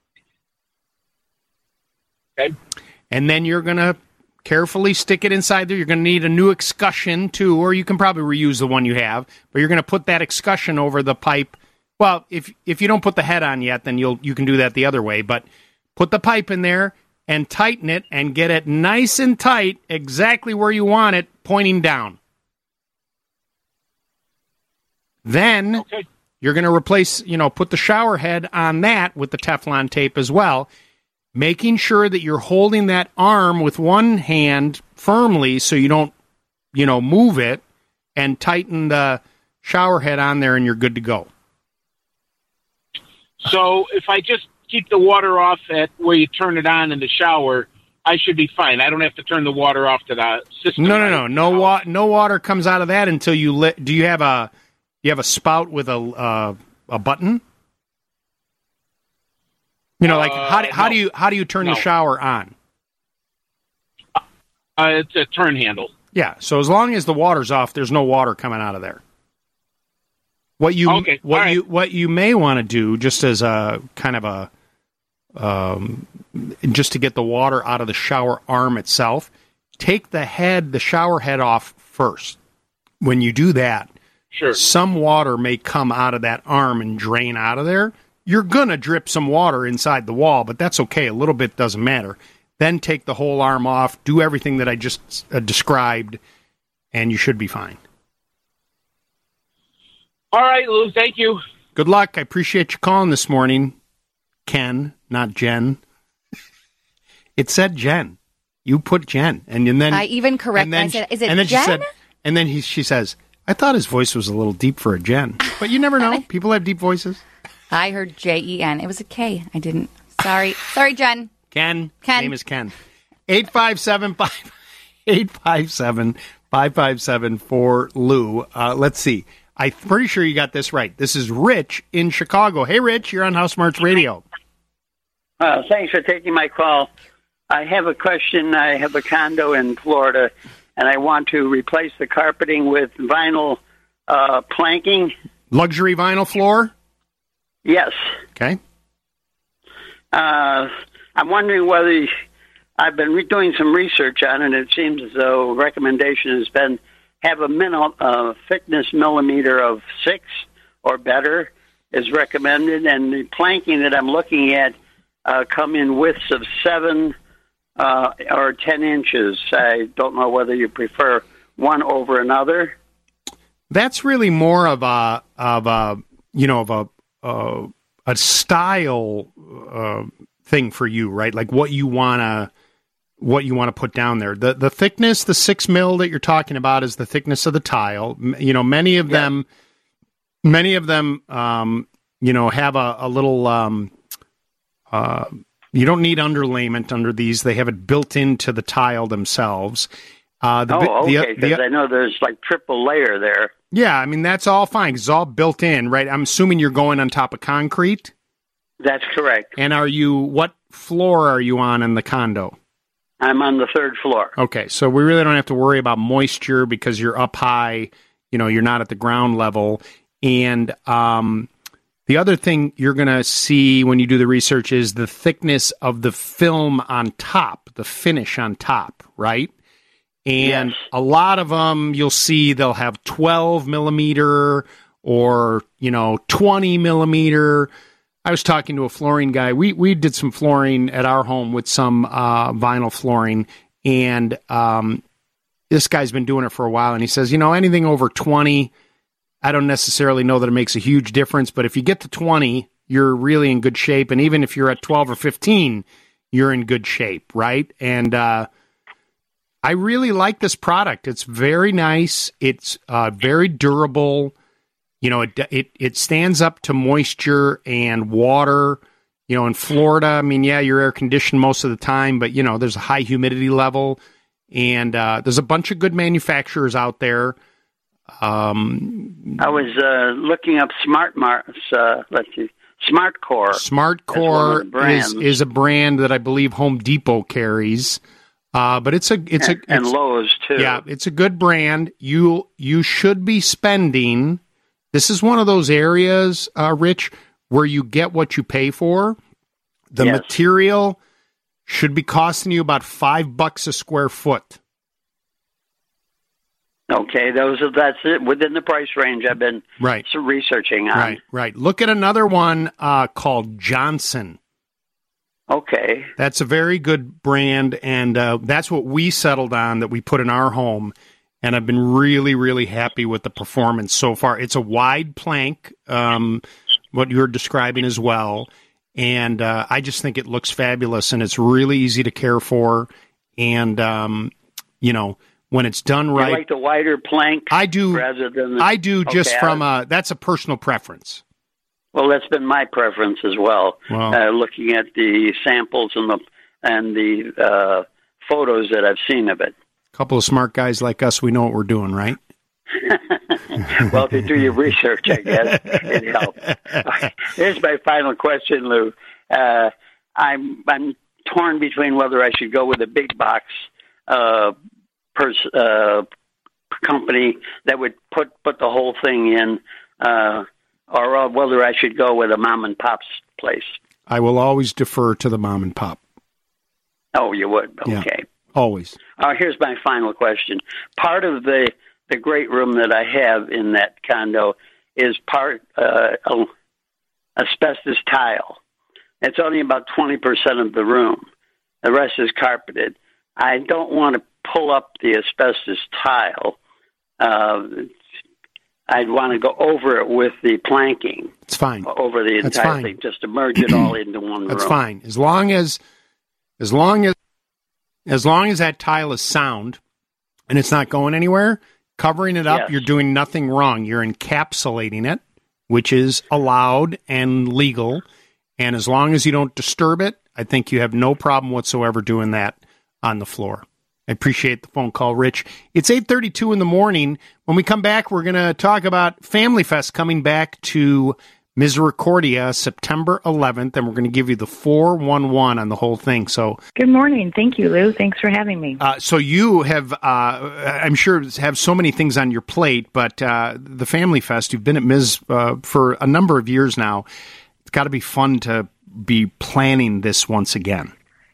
Okay. And then you're going to carefully stick it inside there. You're going to need a new excussion, too, or you can probably reuse the one you have. But you're going to put that excussion over the pipe. Well, if if you don't put the head on yet, then you'll you can do that the other way. But put the pipe in there and tighten it and get it nice and tight, exactly where you want it, pointing down. Then Okay. you're going to replace, you know, put the shower head on that with the Teflon tape as well, making sure that you're holding that arm with one hand firmly so you don't, you know, move it, and tighten the shower head on there, and you're good to go. So if I just keep the water off at where you turn it on in the shower, I should be fine. I don't have to turn the water off to the system. No, no, right? no, no, wa- no water comes out of that until you lit. Do you have a you have a spout with a uh, a button? You know, like Uh, how do, how no. do you how do you turn No. the shower on? Uh, it's a turn handle. Yeah, so as long as the water's off, there's no water coming out of there. What you Okay, what all right. you what you may want to do, just as a kind of a um, just to get the water out of the shower arm itself, take the head, the shower head off first. When you do that, Sure. some water may come out of that arm and drain out of there. You're gonna drip some water inside the wall, but that's okay. A little bit doesn't matter. Then take the whole arm off, do everything that I just uh, described, and you should be fine. All right, Lou, thank you. Good luck. I appreciate you calling this morning. Ken, not Jen. It said Jen. You put Jen. And, and then I even correct. and then I said, she- "Is it and then Jen?" She said, and then he, she says, I thought his voice was a little deep for a Jen. But you never know. People have deep voices. I heard J E N. It was a K. I didn't. Sorry. Sorry, Jen. Ken. Ken. Name is Ken. eight five seven five eight five seven five five seven for Lou. Uh, let's see. I'm pretty sure you got this right. This is Rich in Chicago. Hey, Rich, you're on House Smarts Radio. Uh, thanks for taking my call. I have a question. I have a condo in Florida, and I want to replace the carpeting with vinyl uh, planking. Luxury vinyl floor? Yes. Okay. Uh, I'm wondering whether I've been re- doing some research on it. It seems as though recommendation has been have a min- uh, thickness millimeter of six or better is recommended, and the planking that I'm looking at uh, come in widths of seven uh, or ten inches. I don't know whether you prefer one over another. That's really more of a of a you know of a uh, a style uh, thing for you, right? Like what you wanna what you want to put down there. The the thickness, the six mil that you're talking about, is the thickness of the tile. M- You know, many of Yeah. them, many of them, um, you know, have a, a little. Um, uh, you don't need underlayment under these; they have it built into the tile themselves. Uh, the, oh, the- okay, the- because I know there's like triple layer there. yeah, I mean that's all fine. 'Cause it's all built in, right? I'm assuming you're going on top of concrete. That's correct. And are you? What floor are you on in the condo? I'm on the third floor. Okay, so we really don't have to worry about moisture because you're up high. You know, you're not at the ground level. And um, the other thing you're going to see when you do the research is the thickness of the film on top, the finish on top, right? And Yes. a lot of them, you'll see they'll have twelve millimeter or, you know, twenty millimeter. I was talking to a flooring guy. We we did some flooring at our home with some uh, vinyl flooring, and um, this guy's been doing it for a while, and he says, you know, anything over twenty, I don't necessarily know that it makes a huge difference, but if you get to twenty, you're really in good shape, and even if you're at twelve or fifteen, you're in good shape, right? And uh, I really like this product. It's very nice. It's uh, very durable. You know, it, it it stands up to moisture and water. You know, in Florida, I mean, yeah, you're air conditioned most of the time, but, you know, there's a high humidity level. And uh, there's a bunch of good manufacturers out there. Um, I was uh, looking up Smart Mars. Uh, let's see, Smart Core. Smart That's one Core of the brands. is, is a brand that I believe Home Depot carries. Uh, but it's a it's and, a and it's, Lowe's too. Yeah, it's a good brand. You you should be spending. This is one of those areas, uh, Rich, where you get what you pay for. The Yes. material should be costing you about five bucks a square foot. Okay, those are that's it within the price range I've been Right. s- researching on. Right, right. Look at another one uh, called Johnson. Okay. That's a very good brand, and uh, that's what we settled on that we put in our home. And I've been really, really happy with the performance so far. It's a wide plank, um, what you're describing as well. And uh, I just think it looks fabulous, and it's really easy to care for. And, um, you know, when it's done You right. like the wider plank? I do. Rather than the, I do just Okay, from I- a, that's a personal preference. Well, that's been my preference as well. Wow. Uh, looking at the samples and the and the uh, photos that I've seen of it. A couple of smart guys like us, we know what we're doing, right? Well, if you do your research, I guess it helps. Here's my final question, Lou. Uh, I'm I'm torn between whether I should go with a big box uh, pers- uh, company that would put put the whole thing in, uh, or uh, whether I should go with a mom and pop's place. I will always defer to the mom and pop. Oh, you would? Yeah. Okay. Always. Uh, here's my final question. Part of the, the great room that I have in that condo is part uh, asbestos tile. It's only about twenty percent of the room. The rest is carpeted. I don't want to pull up the asbestos tile. Uh, I'd want to go over it with the planking. It's fine. Over the That's entire fine. thing, just to merge it all into one That's room. fine. As long as as long as as long as that tile is sound and it's not going anywhere, covering it up, Yes. you're doing nothing wrong. You're encapsulating it, which is allowed and legal. And as long as you don't disturb it, I think you have no problem whatsoever doing that on the floor. I appreciate the phone call, Rich. It's eight thirty-two in the morning. When we come back, we're going to talk about Family Fest coming back to Misericordia, September eleventh, and we're going to give you the four one one on the whole thing. So, good morning. Thank you, Lou. Thanks for having me. Uh, so you have, uh, I'm sure, have so many things on your plate, but uh, the Family Fest, you've been at Miz uh, for a number of years now. It's got to be fun to be planning this once again.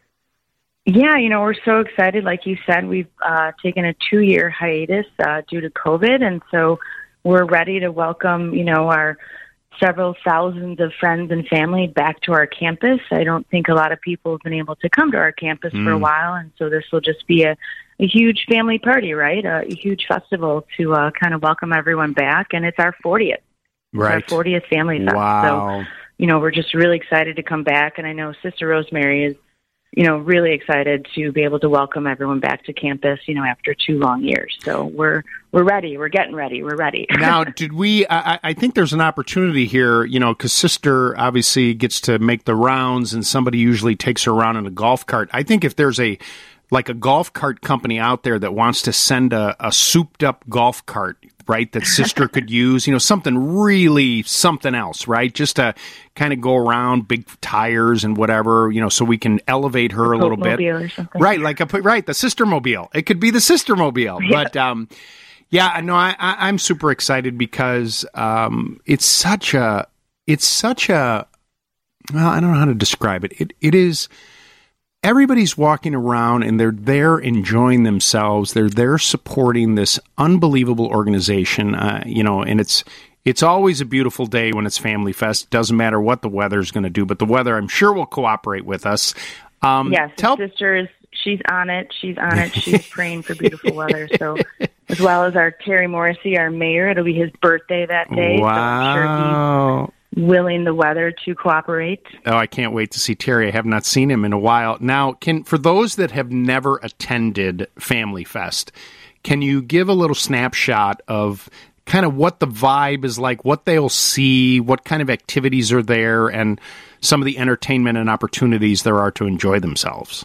Yeah, you know, we're so excited. Like you said, we've uh, taken a two-year hiatus uh, due to COVID, and so we're ready to welcome, you know, our several thousands of friends and family back to our campus. I don't think a lot of people have been able to come to our campus mm. for a while, and so this will just be a, a huge family party, right? A, a huge festival to uh, kind of welcome everyone back, and it's our fortieth. Right. It's our fortieth Family Fest. Wow. So, you know, we're just really excited to come back, and I know Sister Rosemary is, you know, really excited to be able to welcome everyone back to campus, you know, after two long years. So we're we're ready. We're getting ready. We're ready. Now, did we, I, I think there's an opportunity here, you know, because Sister obviously gets to make the rounds and somebody usually takes her around in a golf cart. I think if there's a, like a golf cart company out there that wants to send a, a souped up golf cart, right, that Sister could use, you know, something really something else, right, just to kind of go around, big tires and whatever, you know, so we can elevate her a, a little bit. Or something. Right, like a, right, the Sister Mobile. It could be the Sister Mobile. Yeah. But, um, yeah, no, I, I, I'm super excited because um, it's such a, it's such a, well, I don't know how to describe it. It It is... Everybody's walking around and they're there enjoying themselves. They're there supporting this unbelievable organization, uh, you know, and it's it's always a beautiful day when it's Family Fest. Doesn't matter what the weather's going to do, but the weather, I'm sure, will cooperate with us. Um, yes, tell- Sister is, she's on it. She's on it. She's praying for beautiful weather. So, as well as our Terry Morrissey, our mayor, it'll be his birthday that day. Wow. So I'm sure he's willing the weather to cooperate. Oh, I can't wait to see Terry. I have not seen him in a while. Now, can for those that have never attended Family Fest, can you give a little snapshot of kind of what the vibe is like, what they'll see, what kind of activities are there, and some of the entertainment and opportunities there are to enjoy themselves?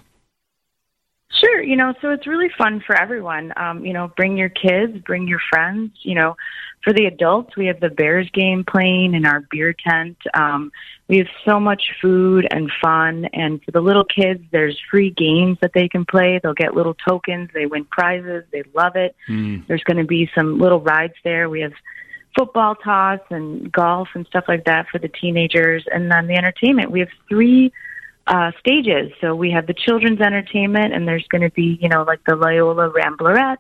Sure. You know, so it's really fun for everyone. Um, you know, bring your kids, bring your friends. You know, for the adults, we have the Bears game playing in our beer tent. Um, we have so much food and fun. And for the little kids, there's free games that they can play. They'll get little tokens. They win prizes. They love it. Mm. There's going to be some little rides there. We have football toss and golf and stuff like that for the teenagers. And then the entertainment, we have three Uh, stages. So we have the children's entertainment, and there's going to be, you know, like the Loyola Ramblerettes,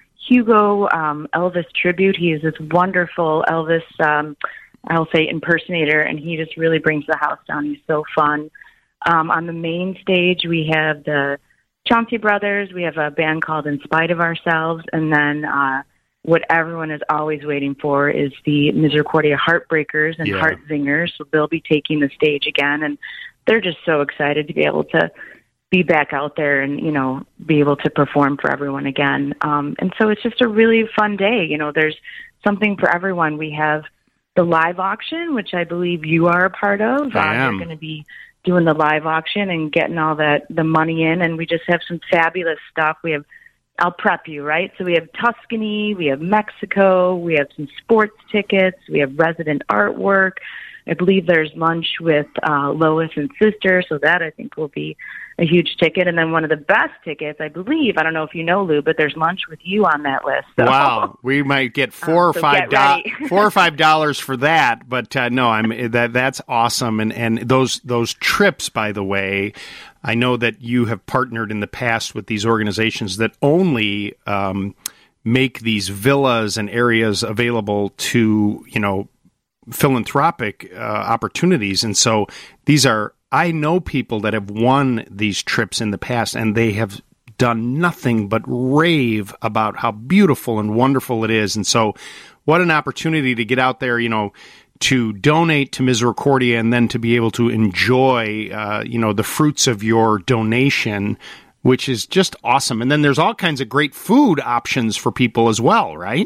Hugo, um, Elvis tribute. He is this wonderful Elvis, um, I'll say, impersonator, and he just really brings the house down. He's so fun. Um, on the main stage, we have the Chauncey Brothers. We have a band called In Spite of Ourselves, and then uh, what everyone is always waiting for is the Misericordia Heartbreakers and Yeah. Heart Zingers. So they'll be taking the stage again, and they're just so excited to be able to be back out there and, you know, be able to perform for everyone again. Um, and so it's just a really fun day. You know, there's something for everyone. We have the live auction, which I believe you are a part of. I am. Uh, you're going to be doing the live auction and getting all that, the money in. And we just have some fabulous stuff. We have, I'll prep you, right? So we have Tuscany, we have Mexico, we have some sports tickets, we have resident artwork. I believe there's lunch with uh, Lois and Sister, so that I think will be a huge ticket. And then one of the best tickets, I believe, I don't know if you know, Lou, but there's lunch with you on that list. So. Wow, we might get four Uh, or so five get do- four or five dollars for that. But uh, no, I'm that that's awesome. And and those those trips, by the way, I know that you have partnered in the past with these organizations that only um, make these villas and areas available to, you know, philanthropic uh, opportunities. And so these are, I know people that have won these trips in the past, and they have done nothing but rave about how beautiful and wonderful it is. And so what an opportunity to get out there, you know, to donate to Misericordia and then to be able to enjoy, uh, you know, the fruits of your donation, which is just awesome. And then there's all kinds of great food options for people as well, right?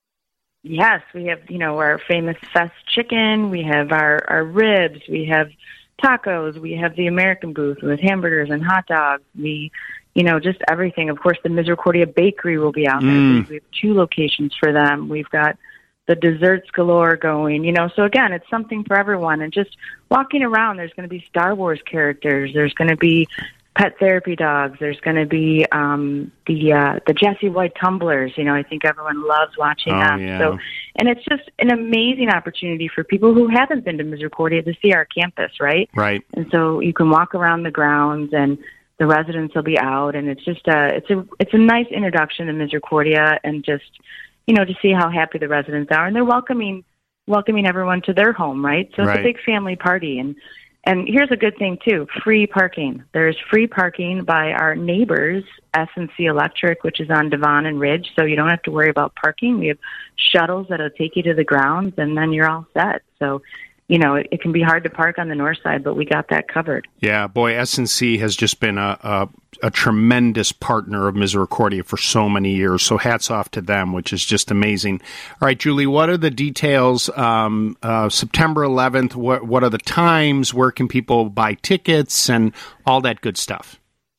Yes, we have, you know, our famous Fest chicken, we have our, our ribs, we have tacos, we have the American booth with hamburgers and hot dogs, we, you know, just everything. Of course, the Misericordia Bakery will be out there. Mm. We have two locations for them. We've got the desserts galore going, you know. So again, it's something for everyone. And just walking around, there's going to be Star Wars characters. There's going to be pet therapy dogs. There's going to be um, the uh, the Jessie White tumblers. You know, I think everyone loves watching Oh, them. yeah. So, and it's just an amazing opportunity for people who haven't been to Misericordia to see our campus, right? Right. And so you can walk around the grounds, and the residents will be out, and it's just a it's a it's a nice introduction to Misericordia, and just, you know, to see how happy the residents are, and they're welcoming welcoming everyone to their home, right? So it's Right. a big family party. And and here's a good thing too: free parking. There's free parking by our neighbors, S and C Electric, which is on Devon and Ridge, so you don't have to worry about parking. We have shuttles that'll take you to the grounds, and then you're all set. So, you know, it, it can be hard to park on the north side, but we got that covered. Yeah, boy, S and C has just been a, a a tremendous partner of Misericordia for so many years. So hats off to them, which is just amazing. All right, Julie, what are the details? Um, uh, September eleventh, what, what are the times? Where can people buy tickets and all that good stuff?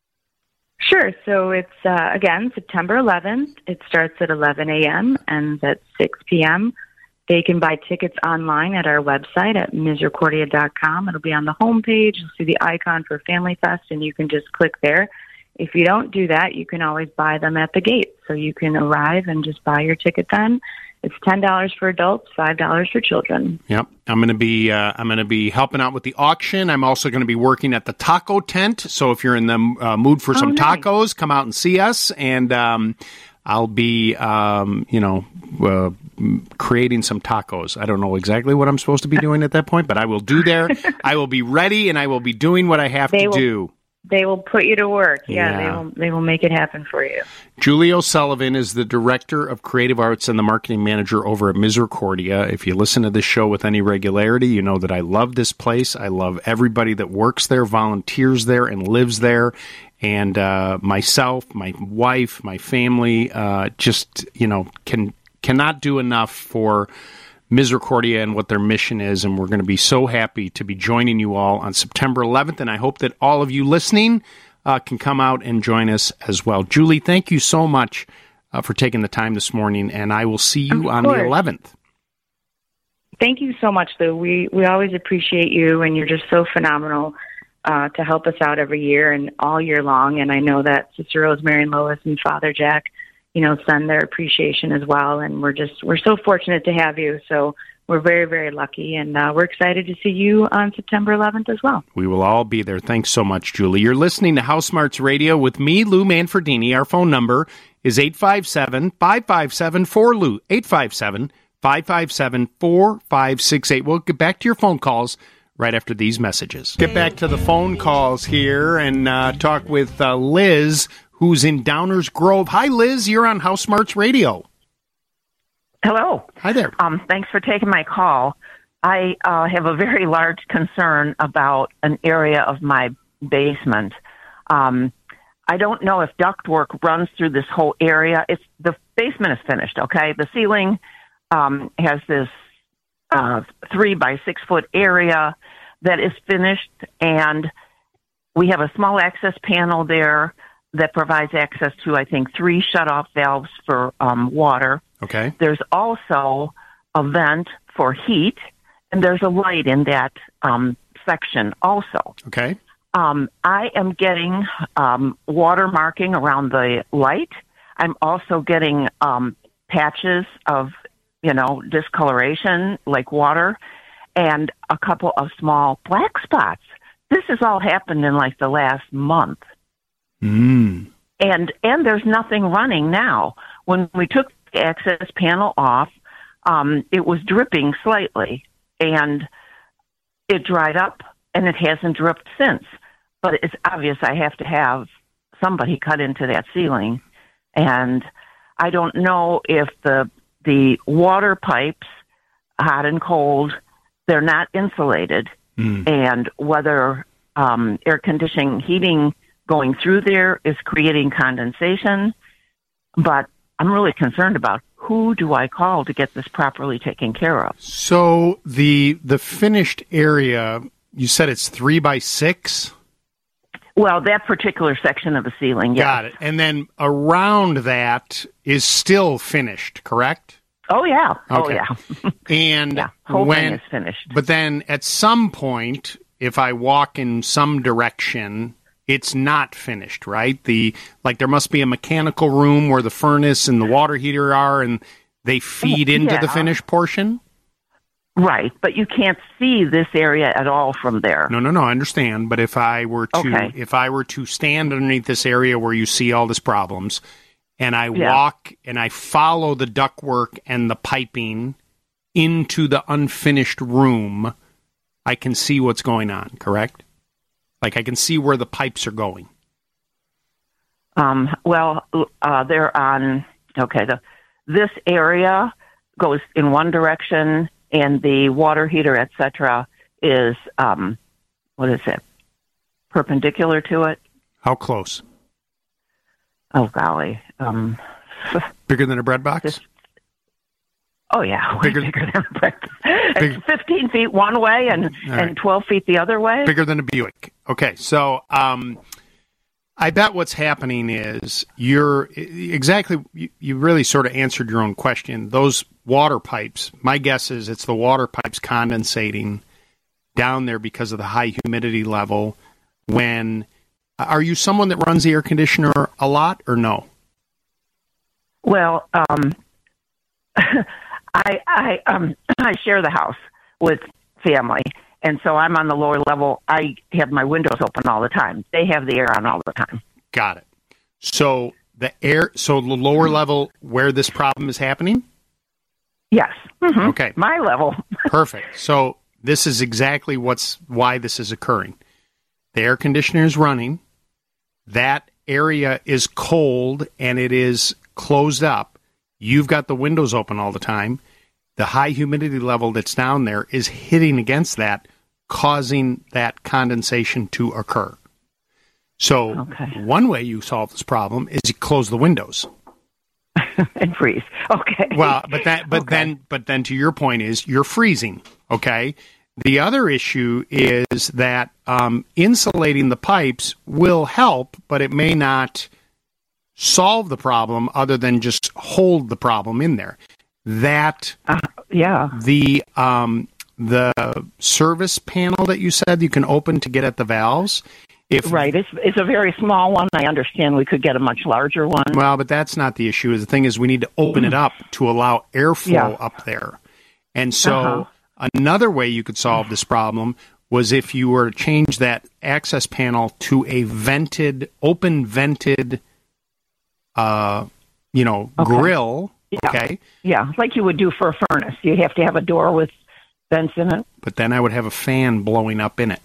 Sure. So it's, uh, again, September eleventh. It starts at eleven a.m., ends at six p.m. They can buy tickets online at our website at misericordia dot com. It'll be on the homepage. You'll see the icon for Family Fest, and you can just click there. If you don't do that, you can always buy them at the gate. So you can arrive and just buy your ticket then. It's ten dollars for adults, five dollars for children. Yep, I'm going to be uh, I'm going to be helping out with the auction. I'm also going to be working at the taco tent. So if you're in the uh, mood for Oh, some nice. tacos, come out and see us. And um, I'll be, um, you know, uh, creating some tacos. I don't know exactly what I'm supposed to be doing at that point, but I will do there. I will be ready, and I will be doing what I have They to will- do. They will put you to work. Yeah, Yeah. they will. They will make it happen for you. Julie O'Sullivan is the Director of Creative Arts and the Marketing Manager over at Misericordia. If you listen to this show with any regularity, you know that I love this place. I love everybody that works there, volunteers there, and lives there. And uh, myself, my wife, my family, uh, just, you know, can cannot do enough for Misericordia and what their mission is, and we're going to be so happy to be joining you all on September eleventh, and I hope that all of you listening uh, can come out and join us as well. Julie, thank you so much uh, for taking the time this morning, and I will see you Of on course. the eleventh. Thank you so much, Lou. We we always appreciate you, and you're just so phenomenal uh, to help us out every year and all year long. And I know that Sister Rosemary and Lois and Father Jack, you know, send their appreciation as well. And we're just we're so fortunate to have you. So we're very, very lucky, and uh, we're excited to see you on September eleventh as well. We will all be there. Thanks so much, Julie. You're listening to House Smarts Radio with me, Lou Manfredini. Our phone number is eight five seven, five five seven, four L U, eight five seven, five five seven, four five six eight. We'll get back to your phone calls right after these messages. Get back to the phone calls here and uh, talk with uh, Liz, who's in Downers Grove. Hi, Liz. You're on House Smarts Radio. Hello. Hi there. Um, thanks for taking my call. I uh, have a very large concern about an area of my basement. Um, I don't know if ductwork runs through this whole area. It's the basement is finished, okay? The ceiling um, has this uh, three by six foot area that is finished, and we have a small access panel there that provides access to, I think, three shut-off valves for um, water. Okay. There's also a vent for heat, and there's a light in that um, section also. Okay. Um, I am getting um, water marking around the light. I'm also getting um, patches of, you know, discoloration like water, and a couple of small black spots. This has all happened in like the last month. Mm. And and there's nothing running now. When we took the access panel off, um, it was dripping slightly, and it dried up, and it hasn't dripped since. But it's obvious I have to have somebody cut into that ceiling, and I don't know if the the water pipes, hot and cold, they're not insulated, mm. and whether um, air conditioning heating going through there is creating condensation. But I'm really concerned about who do I call to get this properly taken care of. So the the finished area, you said it's three by six? Well, that particular section of the ceiling, yes. Got it. And then around that is still finished, correct? Oh, yeah. Oh, Okay. yeah. And yeah, whole when, thing is finished. But then at some point, if I walk in some direction, it's not finished, right? The like there must be a mechanical room where the furnace and the water heater are, and they feed into Yeah. the finished portion? Right, but you can't see this area at all from there. No, no, no, I understand. But if I were to Okay. if I were to stand underneath this area where you see all these problems, and I Yeah. walk and I follow the ductwork and the piping into the unfinished room, I can see what's going on, correct? Like I can see where the pipes are going. Um, well, uh, they're on, okay, the, this area goes in one direction, and the water heater, et cetera, is, um, what is it, perpendicular to it? How close? Oh, golly. Um, Bigger than a bread box? oh, yeah, way Bigger- bigger, than a breakfast. Big- It's fifteen feet one way and, right. and twelve feet the other way. Bigger than a Buick. Okay, so um, I bet what's happening is you're exactly, you, you really sort of answered your own question. Those water pipes, my guess is it's the water pipes condensating down there because of the high humidity level. When, are you someone that runs the air conditioner a lot or no? Well, um, I I um I share the house with family, and so I'm on the lower level. I have my windows open all the time. They have the air on all the time. Got it. So the air, so the lower level where this problem is happening? Yes. Mhm. Okay. My level. Perfect. So this is exactly what's why this is occurring. The air conditioner is running. That area is cold and it is closed up. You've got the windows open all the time. The high humidity level that's down there is hitting against that, causing that condensation to occur. So one way you solve this problem is you close the windows. And freeze. Okay. Well, but that, but Okay. then, but then to your point is you're freezing. Okay. The other issue is that um, insulating the pipes will help, but it may not solve the problem other than just hold the problem in there. That, uh, yeah, the um, the service panel that you said you can open to get at the valves. If right, it's it's a very small one. I understand we could get a much larger one. Well, but that's not the issue. The thing is, we need to open it up to allow airflow Yeah. up there. And so, Uh-huh. another way you could solve this problem was if you were to change that access panel to a vented, open vented, uh, you know, Okay. grill. Yeah. Okay, Yeah, like you would do for a furnace. You have to have a door with vents in it. but then I would have a fan blowing up in it.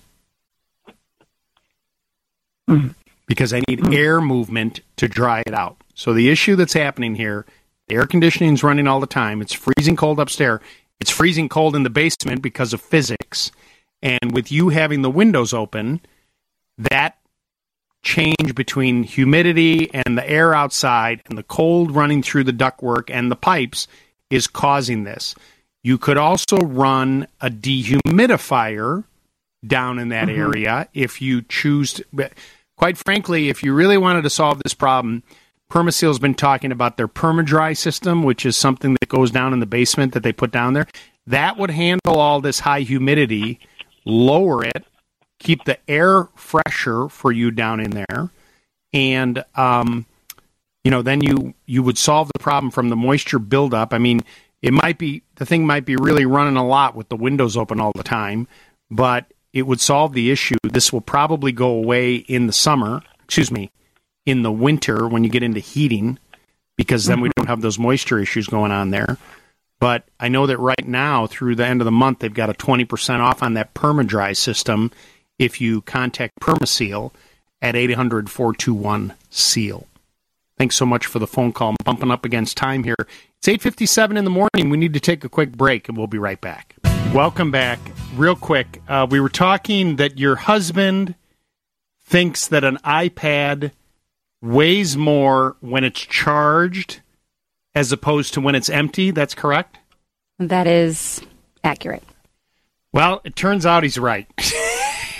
Mm-hmm. Because I need air movement to dry it out. So the issue that's happening here, the air conditioning is running all the time. It's freezing cold upstairs. It's freezing cold in the basement because of physics. And with you having the windows open, that change between humidity and the air outside and the cold running through the ductwork and the pipes is causing this. You could also run a dehumidifier down in that Mhm. area if you choose to. But quite frankly, if you really wanted to solve this problem, Permaseal's been talking about their PermaDry system, which is something that goes down in the basement that they put down there. That would handle all this high humidity, lower it, keep the air fresher for you down in there, and um, you know, then you you would solve the problem from the moisture buildup. I mean, it might be the thing might be really running a lot with the windows open all the time, but it would solve the issue. This will probably go away in the summer. Excuse me, in the winter when you get into heating, because then we don't have those moisture issues going on there. But I know that right now, through the end of the month, they've got a twenty percent off on that PermaDry system if you contact Permaseal at eight hundred, four two one, SEAL. Thanks so much for the phone call. I'm bumping up against time here. It's eight fifty-seven in the morning. We need to take a quick break, and we'll be right back. Welcome back. Real quick, uh, we were talking that your husband thinks that an iPad weighs more when it's charged as opposed to when it's empty. That's correct? That is accurate. Well, it turns out he's right.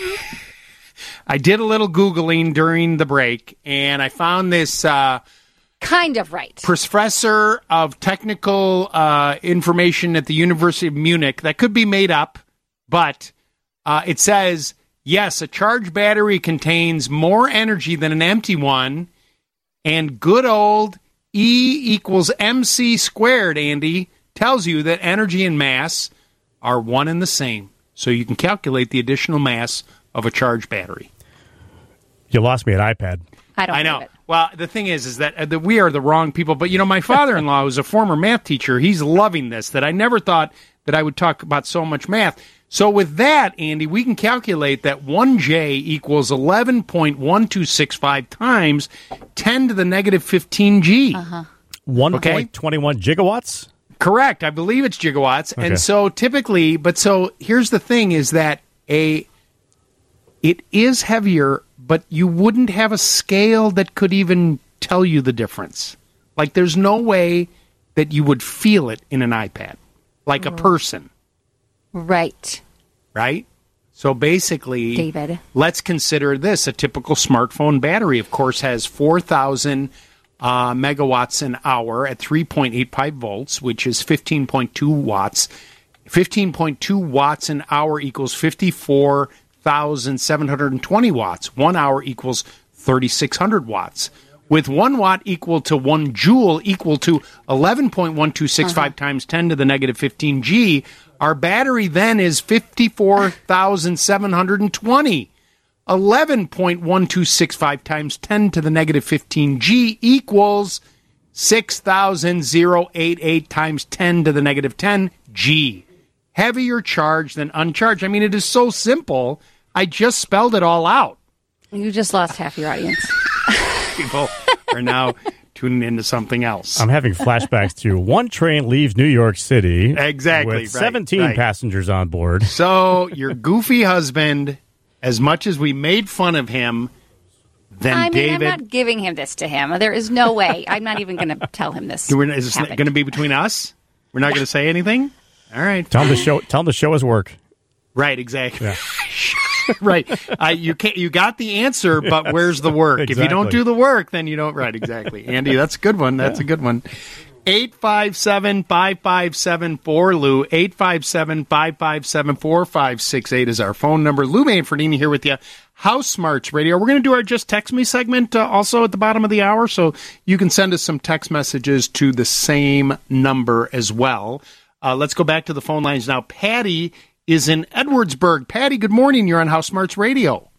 I did a little Googling during the break, and I found this uh, Kind of right. Professor of technical uh, information at the University of Munich. That could be made up, but uh, it says, yes, a charged battery contains more energy than an empty one, and good old E equals mc squared, Andy, tells you that energy and mass are one and the same. So you can calculate the additional mass of a charged battery. You lost me at iPad. I don't I know. believe it. Well, the thing is, is that, uh, that we are the wrong people. But, you know, my father-in-law was a former math teacher. He's loving this, that I never thought that I would talk about so much math. So with that, Andy, we can calculate that one J equals eleven point one two six five times ten to the negative fifteen G. Uh-huh. one point two one gigawatts? Correct. I believe it's gigawatts. Okay. And so typically, but so here's the thing is that a it is heavier, but you wouldn't have a scale that could even tell you the difference. Like there's no way that you would feel it in an iPad, like a person. Right. Right? So basically, David. let's consider this. A typical smartphone battery, of course, has four thousand uh, megawatts an hour at three point eight five volts, which is fifteen point two watts. fifteen point two watts an hour equals fifty-four thousand seven hundred twenty watts. One hour equals thirty-six hundred watts. With one watt equal to one joule equal to eleven point one two six five uh-huh. times ten to the negative fifteen G, our battery then is fifty-four thousand seven hundred twenty. eleven point one two six five times ten to the negative fifteen G equals six thousand eighty-eight times ten to the negative ten G. Heavier charged than uncharged. I mean, it is so simple. I just spelled it all out. You just lost half your audience. People are now tuning into something else. I'm having flashbacks to one train leaves New York City. Exactly. With right, seventeen right. passengers on board. So your goofy husband, as much as we made fun of him, then I mean, David... I'm not giving him this to him. There is no way. I'm not even going to tell him this. We're, is this happened. going to be between us? We're not going to say anything? All right. Tell him to show, tell him to show his work. Right, exactly. Yeah. Right. Uh, you can't. You got the answer, but where's the work? Exactly. If you don't do the work, then you don't. Right, exactly. Andy, that's a good one. That's yeah. a good one. eight five seven, five five seven, four L U. eight five seven, five five seven, four five six eight is our phone number. Lou Manfredini here with you. House Smarts Radio. We're going to do our Just Text Me segment uh, also at the bottom of the hour, so you can send us some text messages to the same number as well. Uh, let's go back to the phone lines now. Patty is in Edwardsburg. Patty, good morning. You're on House Smarts Radio.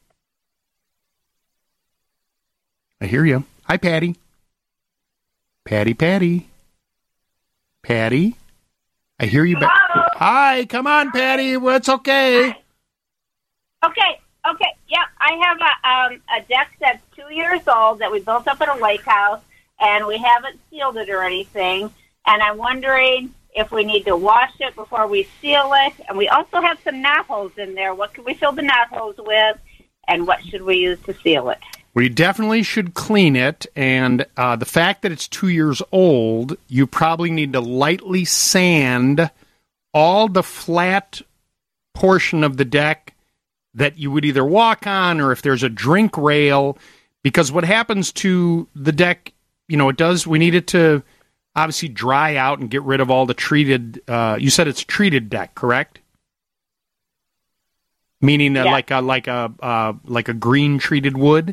I hear you. Hi, Patty. Patty, Patty. Patty. I hear you back. Hi, come on, Patty. Well, it's okay. Okay, okay. Yeah, I have a, um, a deck that's two years old that we built up at a lake house, and we haven't sealed it or anything. And I'm wondering if we need to wash it before we seal it. And we also have some knot holes in there. What can we fill the knot holes with? And what should we use to seal it? We definitely should clean it. And uh, the fact that it's two years old, you probably need to lightly sand all the flat portion of the deck that you would either walk on or if there's a drink rail. Because what happens to the deck, you know, it does, we need it to obviously dry out and get rid of all the treated, uh, you said it's treated deck, correct? Meaning uh, yeah. like a like a uh, like a green treated wood?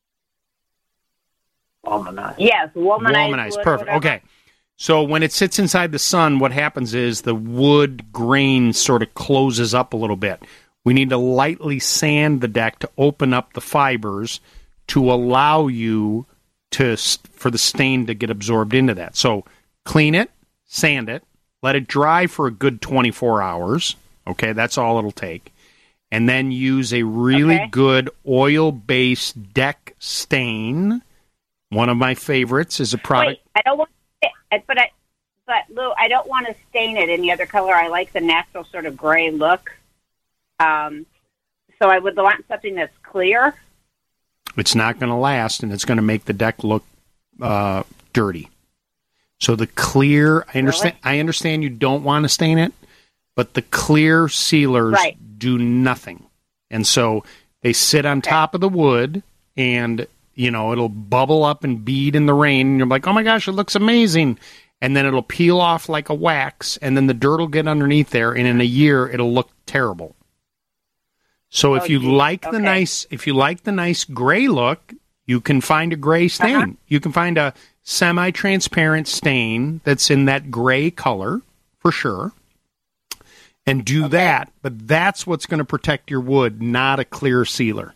Womanized. Yes, womanized. Womanized, wood, perfect. whatever. Okay. So when it sits inside the sun, what happens is the wood grain sort of closes up a little bit. We need to lightly sand the deck to open up the fibers to allow you to for the stain to get absorbed into that. So clean it, sand it, let it dry for a good twenty-four hours. Okay, that's all it'll take. And then use a really okay. good oil-based deck stain. One of my favorites is a product. Wait, I don't want to, but I, but Lou, I don't want to stain it any other color. I like the natural sort of gray look. Um, so I would want something that's clear. It's not going to last, and it's going to make the deck look uh, dirty. So the clear, I understand. Really? I understand you don't want to stain it, but the clear sealers right. do nothing, and so they sit on okay. top of the wood, and you know, it'll bubble up and bead in the rain, and you're like, oh my gosh, it looks amazing. And then it'll peel off like a wax, and then the dirt will get underneath there, and in a year it'll look terrible. So if Oh, you geez. like the Okay. nice, if you like the nice gray look, you can find a gray stain. Uh-huh. You can find a semi-transparent stain that's in that gray color for sure, and do that. But that's what's going to protect your wood, not a clear sealer.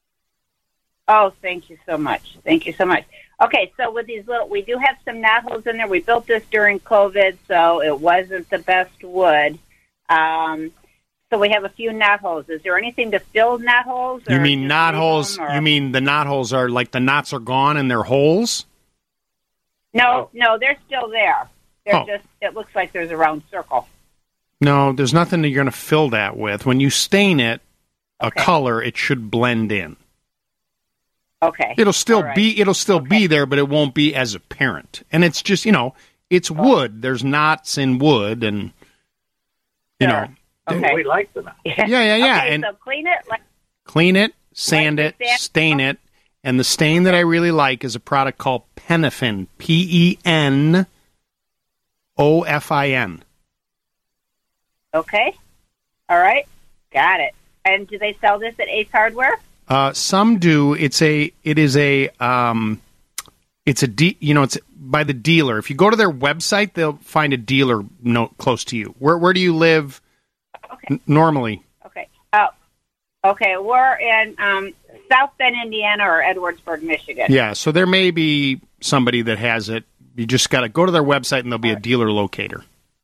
Oh, thank you so much. Thank you so much. Okay, so with these little, we do have some knotholes in there. We built this during COVID, so it wasn't the best wood. Um, so we have a few knotholes. Is there anything to fill knotholes? You or mean just knot leave holes? them, or- You mean the knot holes are like the knots are gone and they're holes? No, no, they're still there. They're Oh. just, it looks like there's a round circle. No, there's nothing that you're going to fill that with. When you stain it a color, it should blend in. Okay. It'll still All right. be it'll still be there, but it won't be as apparent. And it's just, you know, it's wood. There's knots in wood, and you know, Okay. We like them. Yeah, yeah, yeah. Okay, And so clean it. Like, clean it, sand it, sand- stain it, and the stain that I really like is a product called Penofin, P E N O F I N. okay. All right. Got it. And do they sell this at Ace Hardware? Uh, some do. It's a. It is a. Um, it's a. De- you know, it's by the dealer. If you go to their website, they'll find a dealer note close to you. Where Where do you live? N- normally. Okay. Oh, okay. We're in um, South Bend, Indiana, or Edwardsburg, Michigan. Yeah. So there may be somebody that has it. You just got to go to their website, and there'll be a dealer locator.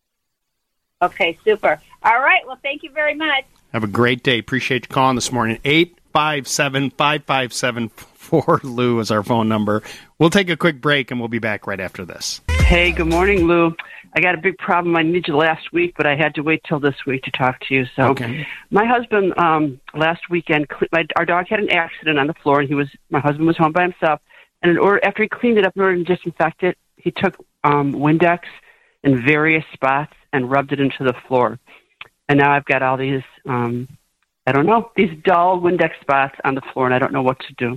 Okay. Super. All right. Well, thank you very much. Have a great day. Appreciate you calling this morning. eight five seven, five five seven, four Lou is our phone number. We'll take a quick break, and we'll be back right after this. Hey, good morning, Lou. I got a big problem. I needed you last week, but I had to wait till this week to talk to you. So, Okay. my husband um, last weekend, cle- my, our dog had an accident on the floor, and he was my husband was home by himself. And in order, after he cleaned it up in order to disinfect it, he took um, Windex in various spots and rubbed it into the floor. And now I've got all these, um, I don't know, these dull Windex spots on the floor, and I don't know what to do.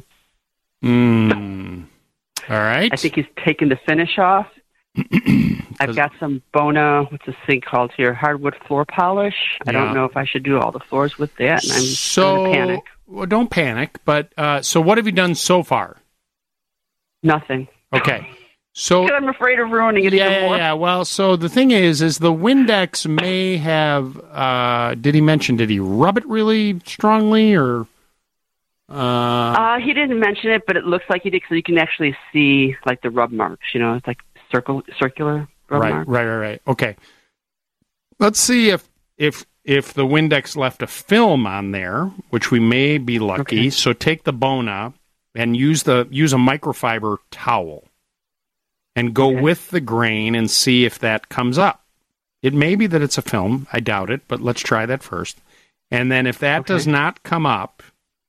Mm. All right. I think he's taken the finish off. I've got some Bona, what's this thing called here, hardwood floor polish. I Yeah. don't know if I should do all the floors with that, and I'm So, going to panic. well, don't panic. But uh, so, what have you done so far? Nothing. Okay. So 'Cause I'm afraid of ruining it yeah, even more. yeah. Well, so the thing is, is the Windex may have. Uh, did he mention? Did he rub it really strongly, or? Uh, Uh, he didn't mention it, but it looks like he did, so you can actually see like the rub marks. You know, it's like circle, circular rub right, marks. right, right, right. Okay. Let's see if if if the Windex left a film on there, which we may be lucky. Okay. So take the Bona and use the use a microfiber towel and go Okay. with the grain and see if that comes up. It may be that it's a film. I doubt it, but let's try that first. And then if that Okay. does not come up,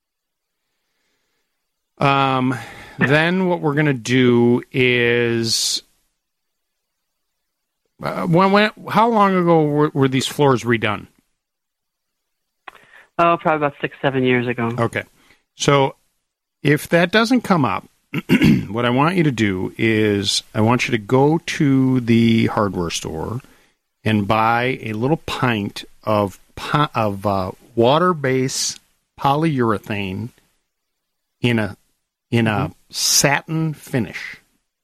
um, then what we're going to do is uh, when, when how long ago were, were these floors redone? Oh, probably about six, seven years ago. Okay. So if that doesn't come up, what I want you to do is I want you to go to the hardware store and buy a little pint of po- of uh, water-based polyurethane in a in a satin finish.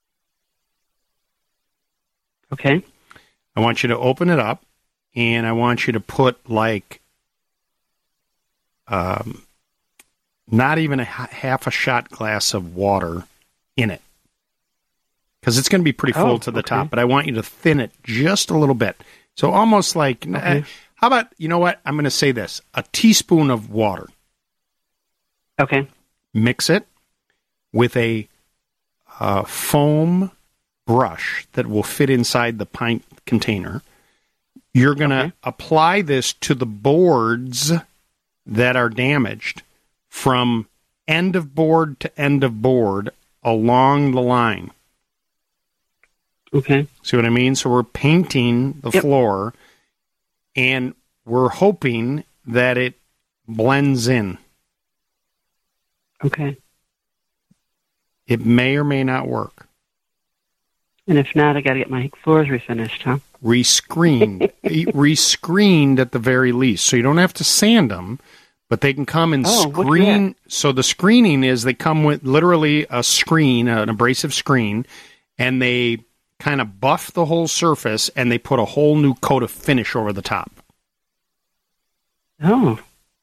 Okay. I want you to open it up, and I want you to put like um, not even a ha- half a shot glass of water in it, because it's going to be pretty full Oh, to the okay. top. But I want you to thin it just a little bit, so almost like. Okay. Uh, how about, you know what? I'm going to say this: a teaspoon of water. Okay. Mix it with a uh, foam brush that will fit inside the pint container. You're going to Okay. apply this to the boards that are damaged from end of board to end of board along the line. Okay. See what I mean? So we're painting the Yep. floor, and we're hoping that it blends in. Okay. It may or may not work. And if not, I got to get my floors refinished, huh? Rescreened. Rescreened at the very least. So you don't have to sand them, but they can come and Oh, what's screen. So the screening is they come with literally a screen, an abrasive screen, and they kind of buff the whole surface, and they put a whole new coat of finish over the top. Oh.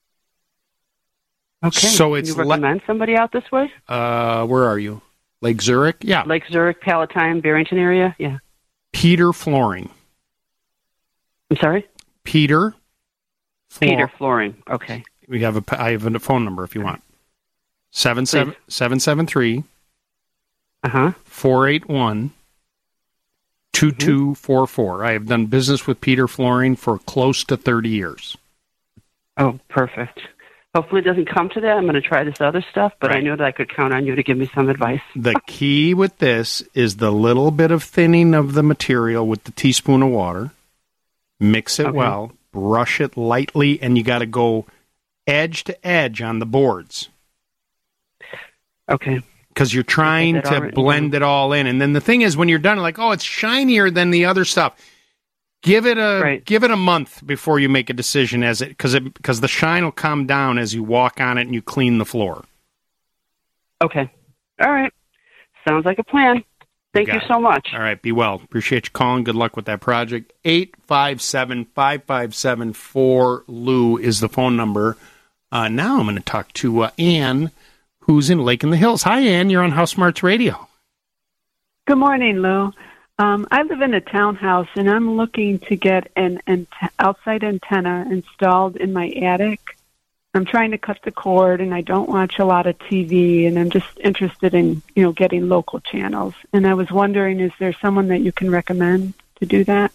Okay. So it's you recommend somebody out this way? Uh, where are you? Lake Zurich? Yeah. Lake Zurich, Palatine, Barrington area? Yeah. Peter Flooring. I'm sorry? Peter. Peter Flooring. Okay. We have a. I have a phone number if you want. Seven seven seven seven three. Uh huh. Four eight one. Two two four four. I have done business with Peter Flooring for close to thirty years. Oh, perfect. Hopefully it doesn't come to that. I'm going to try this other stuff, but I knew that I could count on you to give me some advice. The key with this is the little bit of thinning of the material with the teaspoon of water. Mix it Okay. well, brush it lightly, and you got to go edge to edge on the boards. Okay. Because you're trying that all to written blend it all in. And then the thing is, when you're done, like, oh, it's shinier than the other stuff. Give it a give it a month before you make a decision, as it because it because the shine will come down as you walk on it and you clean the floor. Okay. All right. Sounds like a plan. Thank you, got it. so much. All right, be well. Appreciate you calling. Good luck with that project. eight five seven, five five seven, four Lou is the phone number. Uh, now I'm going to talk to uh, Ann, who's in Lake in the Hills. Hi, Ann. You're on House Smarts Radio. Good morning, Lou. Um, I live in a townhouse, and I'm looking to get an, an outside antenna installed in my attic. I'm trying to cut the cord, and I don't watch a lot of T V, and I'm just interested in, you know, getting local channels. And I was wondering, is there someone that you can recommend to do that?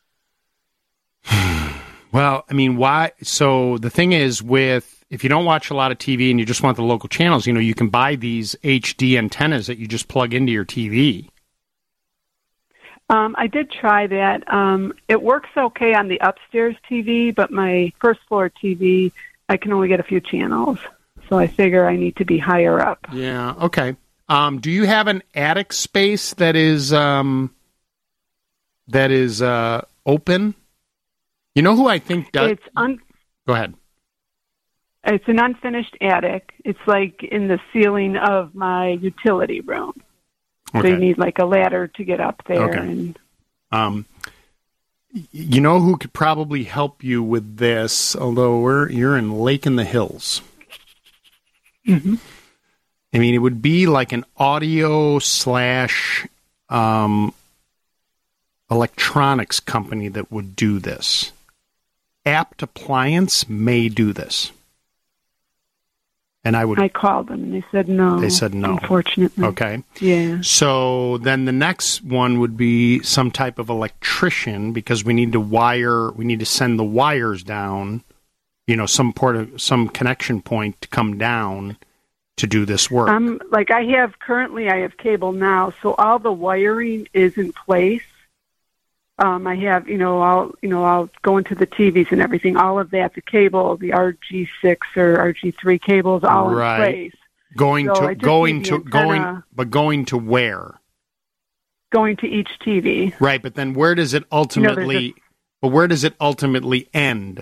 Well, I mean, why? So the thing is, with if you don't watch a lot of T V and you just want the local channels, you know, you can buy these H D antennas that you just plug into your T V. Um, I did try that. Um, it works okay on the upstairs T V, but my first floor T V, I can only get a few channels. So I figure I need to be higher up. Yeah. Okay. Um, do you have an attic space that is um, that is uh, open? You know who I think does. It's un- Go ahead. It's an unfinished attic. It's like in the ceiling of my utility room. So Okay. you need like a ladder to get up there. Okay. And Um, y- you know who could probably help you with this? Although we're you're in Lake in the Hills. Mm-hmm. I mean, it would be like an audio slash um, electronics company that would do this. Apt Appliance may do this. And I would. I called them and they said no. They said no. Unfortunately. Okay. Yeah. So then the next one would be some type of electrician, because we need to wire, we need to send the wires down, you know, some port of, some connection point to come down to do this work. I'm like I have currently I have cable now, so all the wiring is in place. Um, I have, you know, I'll, you know, I'll go into the T Vs and everything. All of that, the cable, the R G six or R G three cables, all Right. in place. Going So I to just going need the to going, antenna. but going to where? Going to each T V. Right, but then where does it ultimately? But where does it ultimately end?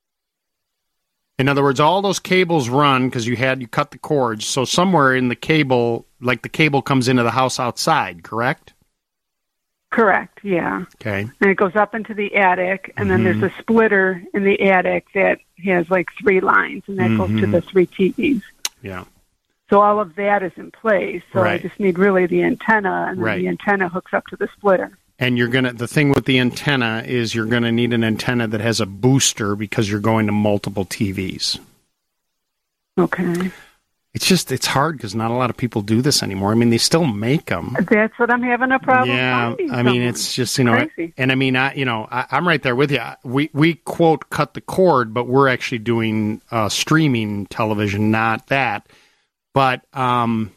In other words, all those cables run because you had you cut the cords. So somewhere in the cable, like the cable comes into the house outside, correct? Correct, yeah. Okay. And it goes up into the attic, and then Mhm. there's a splitter in the attic that has like three lines, and that goes to Mhm. the three T Vs. Yeah. So all of that is in place. So Right. I just need really the antenna, and then Right. the antenna hooks up to the splitter. And you're gonna. The thing with the antenna is you're gonna need an antenna that has a booster because you're going to multiple T Vs. Okay. It's just it's hard because not a lot of people do this anymore. I mean, they still make them. That's what I'm having a problem Yeah, finding. I mean, someone. it's just, you know, Crazy. and I mean, I, you know, I, I'm right there with you. We we quote cut the cord, but we're actually doing uh, streaming television, not that. But um,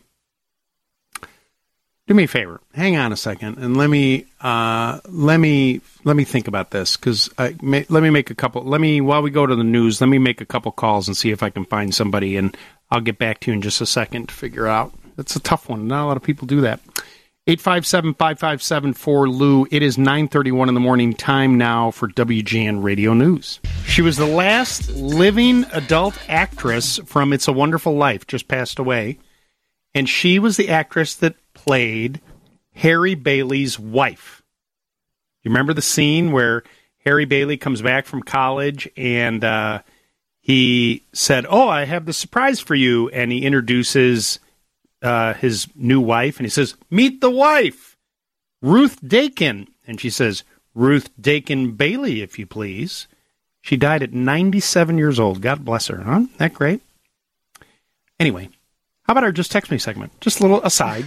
do me a favor, hang on a second, and let me uh, let me let me think about this because let me make a couple. Let me while we go to the news, let me make a couple calls and see if I can find somebody, and I'll get back to you in just a second to figure out. Is That's a tough one. Not a lot of people do that. eight five seven, five five seven, four L U. It is nine thirty-one in the morning. Time now for W G N Radio News. She was the last living adult actress from It's a Wonderful Life, just passed away. And she was the actress that played Harry Bailey's wife. You remember the scene where Harry Bailey comes back from college and uh, he said, oh, I have the surprise for you. And he introduces uh, his new wife and he says, meet the wife, Ruth Dakin. And she says, Ruth Dakin Bailey, if you please. She died at ninety-seven years old. God bless her. Huh? Isn't that great? Anyway, how about our Just Text Me segment? Just a little aside.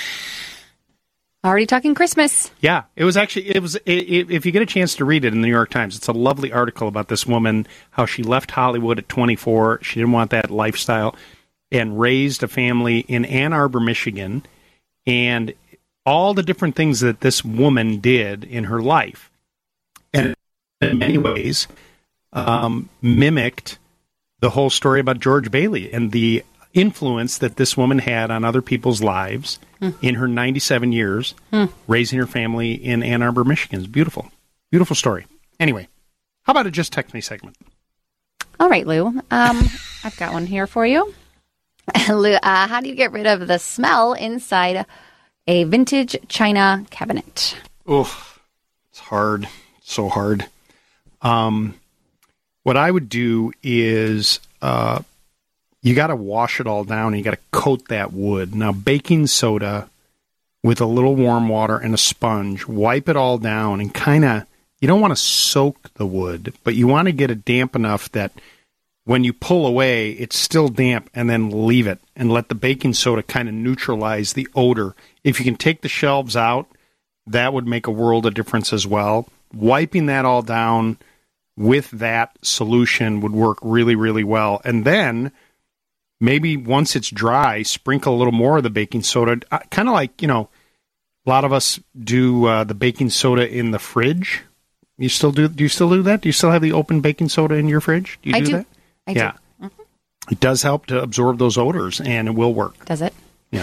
Already talking Christmas. Yeah, it was actually, it was. It, it, if you get a chance to read it in the New York Times, it's a lovely article about this woman, how she left Hollywood at twenty-four. She didn't want that lifestyle and raised a family in Ann Arbor, Michigan, and all the different things that this woman did in her life. And in many ways, um, mimicked the whole story about George Bailey and the influence that this woman had on other people's lives hmm. in her ninety-seven years, hmm. raising her family in Ann Arbor, Michigan. It's beautiful. Beautiful story. Anyway, how about a Just Text Me segment? All right, Lou. Um, I've got one here for you. Lou, uh, how do you get rid of the smell inside a vintage china cabinet? Oh, it's hard. So hard. Um, what I would do is... Uh, you got to wash it all down, and you got to coat that wood. Now, baking soda with a little warm water and a sponge, wipe it all down, and kind of, you don't want to soak the wood, but you want to get it damp enough that when you pull away, it's still damp, and then leave it, and let the baking soda kind of neutralize the odor. If you can take the shelves out, that would make a world of difference as well. Wiping that all down with that solution would work really, really well. And then... maybe once it's dry, sprinkle a little more of the baking soda. Uh, kind of like, you know, a lot of us do uh, the baking soda in the fridge. You still do? Do you still do that? Do you still have the open baking soda in your fridge? Do you I do, do. that? I yeah. do. Mm-hmm. It does help to absorb those odors, and it will work. Does it? Yeah.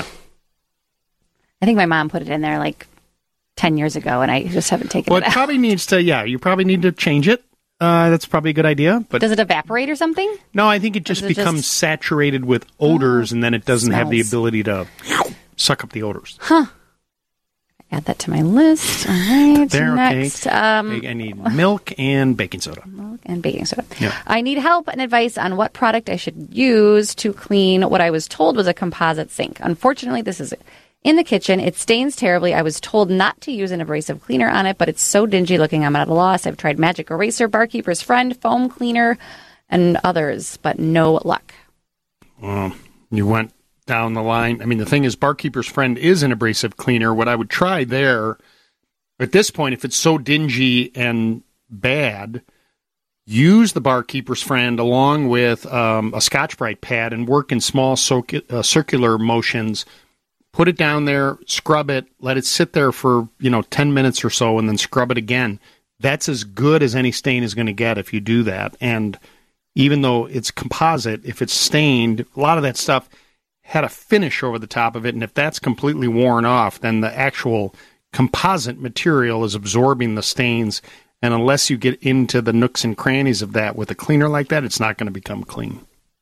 I think my mom put it in there like ten years ago, and I just haven't taken well, it out. Well, it probably needs to, yeah, you probably need to change it. Uh, that's probably a good idea. But does it evaporate or something? No, I think it just it becomes just... saturated with odors, oh, and then it doesn't smells. have the ability to suck up the odors. Huh. Add that to my list. All right. There, Next, okay. um, I need milk and baking soda. Milk and baking soda. Yeah. I need help and advice on what product I should use to clean what I was told was a composite sink. Unfortunately, this is in the kitchen. It stains terribly. I was told not to use an abrasive cleaner on it, but it's so dingy looking I'm at a loss. I've tried Magic Eraser, Barkeeper's Friend, Foam Cleaner, and others, but no luck. Well, you went down the line. I mean, the thing is, Barkeeper's Friend is an abrasive cleaner. What I would try there, at this point, if it's so dingy and bad, use the Barkeeper's Friend along with um, a Scotch-Brite pad and work in small circu- uh, circular motions. Put it down there, scrub it, let it sit there for, you know, ten minutes or so, and then scrub it again. That's as good as any stain is going to get if you do that. And even though it's composite, if it's stained, a lot of that stuff had a finish over the top of it, and if that's completely worn off, then the actual composite material is absorbing the stains, and unless you get into the nooks and crannies of that with a cleaner like that, it's not going to become clean.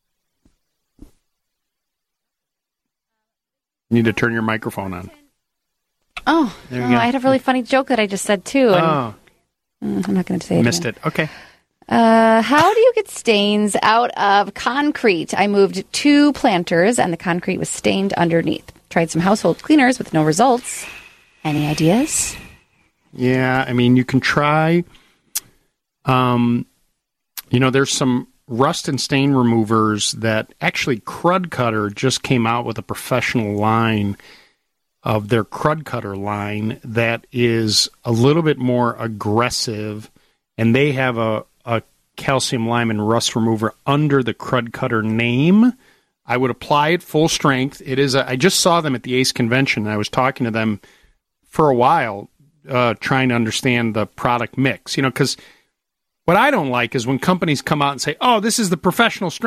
You need to turn your microphone on. Oh, oh I had a really funny joke that I just said, too. And, oh. mm, I'm not going to say it Missed again. it. Okay. Uh, how do you get stains out of concrete? I moved two planters, and the concrete was stained underneath. Tried some household cleaners with no results. Any ideas? Yeah, I mean, you can try... Um, you know, there's some rust and stain removers that actually Crud Cutter just came out with a professional line of their Crud Cutter line that is a little bit more aggressive, and they have a, a calcium lime and rust remover under the Crud Cutter name. I would apply it full strength. It is a, I just saw them at the ACE convention, and I was talking to them for a while, uh, trying to understand the product mix, you know, because what I don't like is when companies come out and say, oh, this is the professional strength,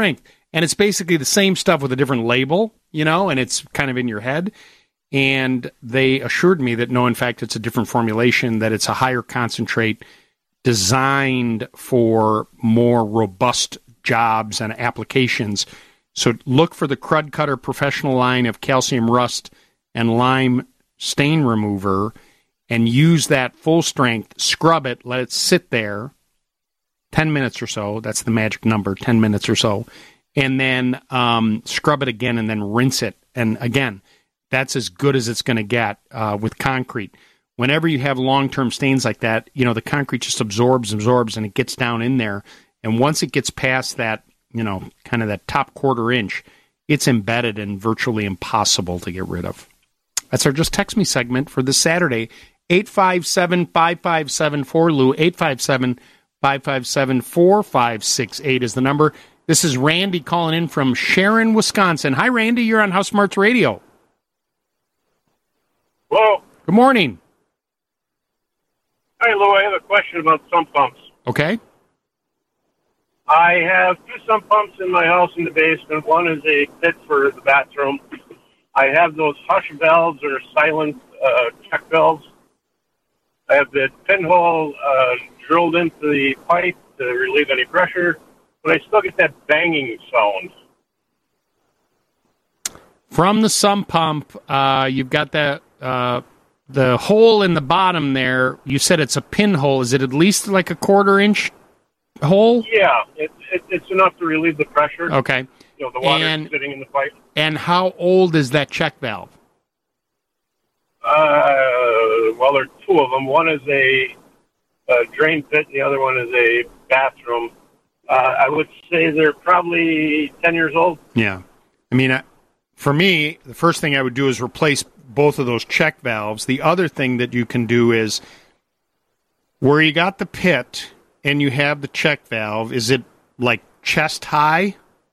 And it's basically the same stuff with a different label, you know, and it's kind of in your head. And they assured me that, no, in fact, it's a different formulation, that it's a higher concentrate designed for more robust jobs and applications. So look for the Crud Cutter Professional line of calcium rust and lime stain remover and use that full strength, scrub it, let it sit there ten minutes or so. That's the magic number, ten minutes or so. And then um, scrub it again and then rinse it. And again, that's as good as it's going to get uh, with concrete. Whenever you have long-term stains like that, you know, the concrete just absorbs, absorbs, and it gets down in there. And once it gets past that, you know, kind of that top quarter inch, it's embedded and virtually impossible to get rid of. That's our Just Text Me segment for this Saturday. eight five seven, five five seven, four L U. eight five seven, five five seven, four five six eight is the number. This is Randy calling in from Sharon, Wisconsin. Hi, Randy. You're on House Smarts Radio. Hello. Good morning. Hi, Lou. I have a question about sump pumps. Okay. I have two sump pumps in my house in the basement. One is a pit for the bathroom. I have those hush valves or silent uh, check valves. I have the pinhole uh, drilled into the pipe to relieve any pressure, but I still get that banging sound. From the sump pump, uh, you've got that uh, the hole in the bottom there. You said it's a pinhole. Is it at least like a quarter inch hole? Yeah, it, it, it's enough to relieve the pressure. Okay. You know, the water And- sitting in the pipe. And how old is that check valve? Uh, well, there are two of them. One is a, a drain pit, and the other one is a bathroom. Uh, I would say they're probably ten years old. Yeah. I mean, uh, for me, the first thing I would do is replace both of those check valves. The other thing that you can do is where you got the pit and you have the check valve, is it like chest high?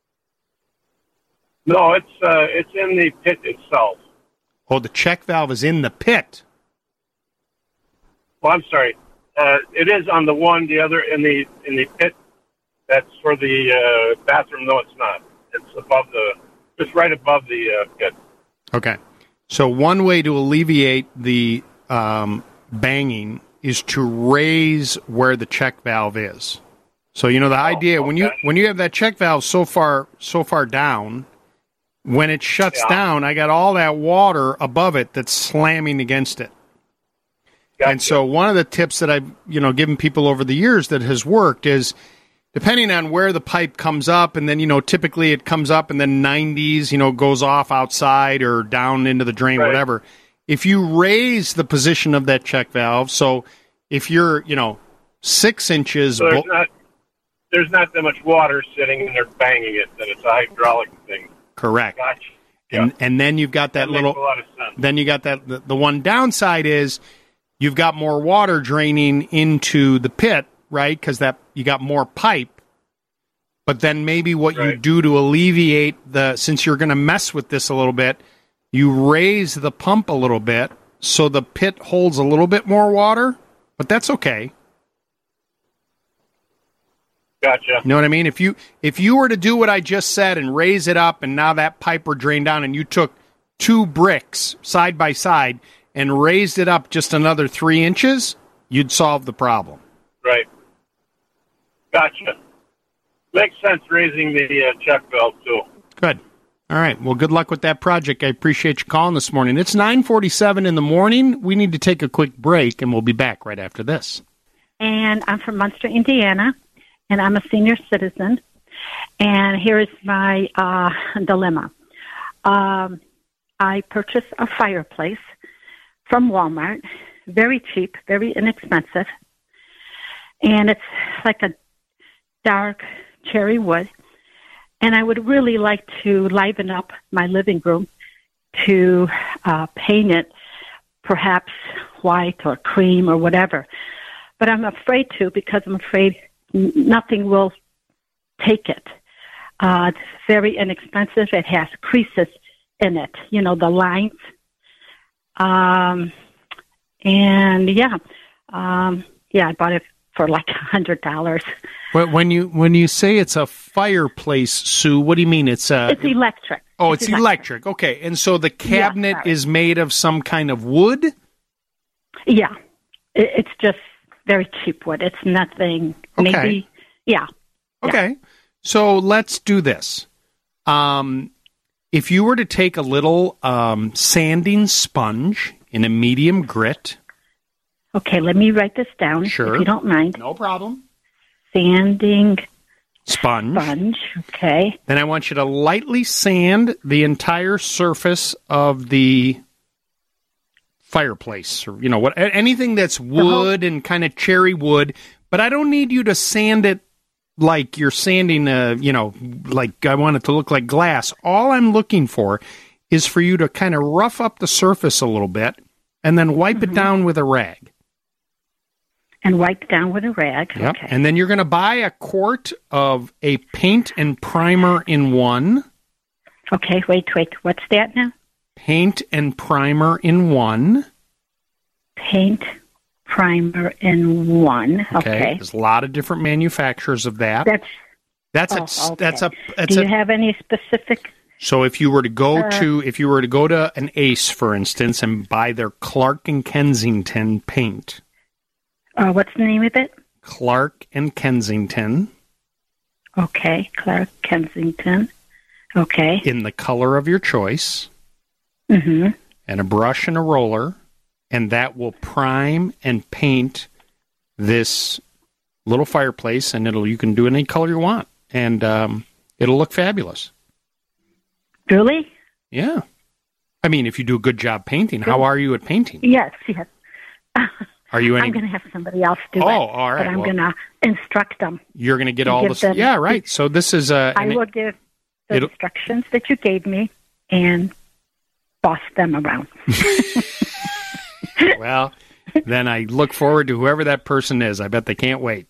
No, it's uh, it's in the pit itself. Oh, the check valve is in the pit. Well, I'm sorry. Uh, it is on the one, the other in the in the pit. That's for the uh, bathroom. No, it's not. It's above the, just right above the uh, pit. Okay. So one way to alleviate the um, banging is to raise where the check valve is. So, you know, the idea, when you when you have that check valve so far so far down, when it shuts Yeah. down, I got all that water above it that's slamming against it. And so one of the tips that I've, you know, given people over the years that has worked is, depending on where the pipe comes up, and then, you know, typically it comes up and then nineties, you know, goes off outside or down into the drain, Right. whatever. If you raise the position of that check valve, so if you're, you know, six inches... So there's bo- not there's not that much water sitting and they're banging it. Then it's a hydraulic thing. Correct. Gotcha. And and then you've got that, That little... makes a lot of sense. Then you got that... The, the one downside is you've got more water draining into the pit, right? Because that you got more pipe. But then maybe what you do to alleviate the... Since you're going to mess with this a little bit, you raise the pump a little bit so the pit holds a little bit more water. But that's okay. Gotcha. You know what I mean? If you if you were to do what I just said and raise it up, and now that pipe were drained down, and you took two bricks side by side and raised it up just another three inches, you'd solve the problem. Right. Gotcha. Makes sense raising the uh, check valve, too. Good. All right. Well, good luck with that project. I appreciate you calling this morning. It's nine forty-seven in the morning. We need to take a quick break, and we'll be back right after this. And I'm from Munster, Indiana, and I'm a senior citizen. And here is my uh, dilemma. Um, I purchased a fireplace from Walmart, very cheap, very inexpensive, and it's like a dark cherry wood. And I would really like to liven up my living room to uh, paint it perhaps white or cream or whatever. But I'm afraid to, because I'm afraid n- nothing will take it. Uh, it's very inexpensive. It has creases in it, you know, the lines. Um, and, yeah, um, yeah, I bought it for like a hundred dollars. When when you when you say it's a fireplace, Sue, what do you mean? It's a. It's electric. Oh, it's, it's electric. electric. Okay, and so the cabinet yeah, is made of some kind of wood. Yeah, it, it's just very cheap wood. It's nothing. Okay. Maybe. Yeah. Okay, yeah. So let's do this. Um, if you were to take a little um, sanding sponge in a medium grit. Okay, let me write this down, sure. if you don't mind. No problem. Sanding sponge. Sponge, okay. Then I want you to lightly sand the entire surface of the fireplace, or you know what, anything that's wood uh-huh. and kind of cherry wood. But I don't need you to sand it like you're sanding, a, you know, like I want it to look like glass. All I'm looking for is for you to kind of rough up the surface a little bit, and then wipe mm-hmm. it down with a rag. And wipe down with a rag. Yep. Okay. And then you're going to buy a quart of a paint and primer in one. Okay, wait, wait. What's that now? Paint and primer in one. Paint, primer in one. Okay. okay. There's a lot of different manufacturers of that. That's that's oh, a okay. that's a that's Do you a, have any specific? So if you were to go uh, to if you were to go to an Ace, for instance, and buy their Clark and Kensington paint. Uh, what's the name of it? Clark and Kensington. Okay, Clark Kensington. Okay. In the color of your choice. Mm-hmm. And a brush and a roller, and that will prime and paint this little fireplace, and it'll you can do it any color you want, and um, it'll look fabulous. Really? Yeah. I mean, if you do a good job painting. How are you at painting? Yes, yes. Are you any... I'm going to have somebody else do oh, it. Oh, all right. But I'm well, going to instruct them. You're going to get all the... Yeah, right. So this is... Uh, I will give the it'll... instructions that you gave me and boss them around. Well, then I look forward to whoever that person is. I bet they can't wait.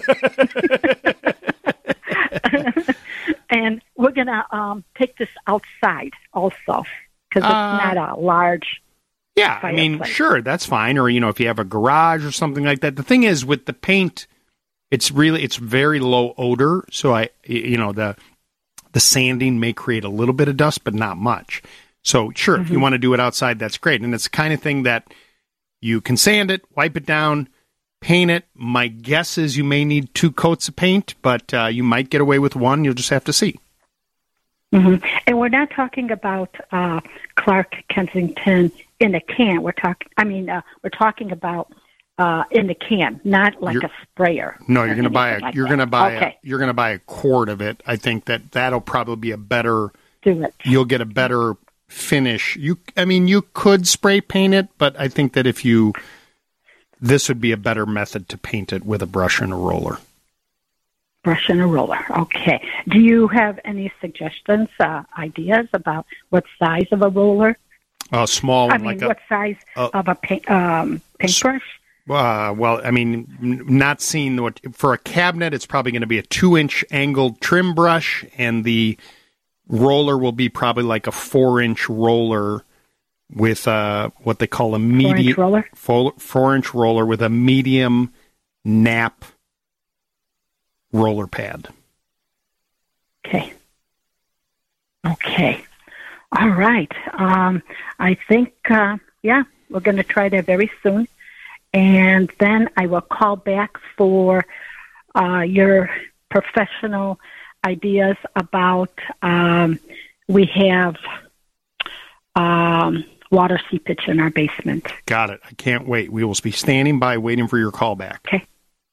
And we're going to um, take this outside also because it's uh, not a large... Yeah, I mean, sure, that's fine. Or, you know, if you have a garage or something like that. The thing is, with the paint, it's really, it's very low odor. So, I, you know, the the sanding may create a little bit of dust, but not much. So, sure, mm-hmm. if you want to do it outside, that's great. And it's the kind of thing that you can sand it, wipe it down, paint it. My guess is you may need two coats of paint, but uh, you might get away with one. You'll just have to see. Mm-hmm. And we're not talking about uh, Clark Kensington in a can. We're talking. I mean, uh, we're talking about uh, in the can, not like you're, a sprayer. No, you're going to buy a. Like you're going to buy. Okay. A, you're going to buy a quart of it. I think that that'll probably be a better. Do it. You'll get a better finish. You. I mean, you could spray paint it, but I think that if you, this would be a better method to paint it with a brush and a roller. Brush and a roller. Okay. Do you have any suggestions, uh, ideas about what size of a roller? A small one. I mean, like what a, size uh, of a paint, um, paintbrush? Uh, well, I mean, n- not seeing what for a cabinet, it's probably going to be a two-inch angled trim brush, and the roller will be probably like a four-inch roller with uh, what they call a medium roller. Four, four-inch roller with a medium nap roller pad. Okay. Okay. All right. Um, I think, uh, yeah, we're going to try that very soon. And then I will call back for uh, your professional ideas about, um, we have um, water seepage in our basement. Got it. I can't wait. We will be standing by waiting for your call back. Okay.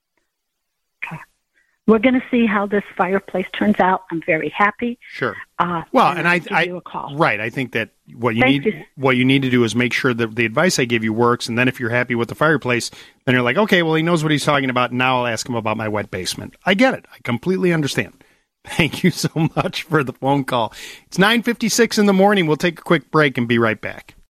We're going to see how this fireplace turns out. I'm very happy. Sure. Uh, well, and, and I, give I, you a call. right. I think that what you Thank need, you. what you need to do is make sure that the advice I give you works. And then if you're happy with the fireplace, then you're like, okay, well, he knows what he's talking about. Now I'll ask him about my wet basement. I get it. I completely understand. Thank you so much for the phone call. It's nine fifty-six in the morning. We'll take a quick break and be right back.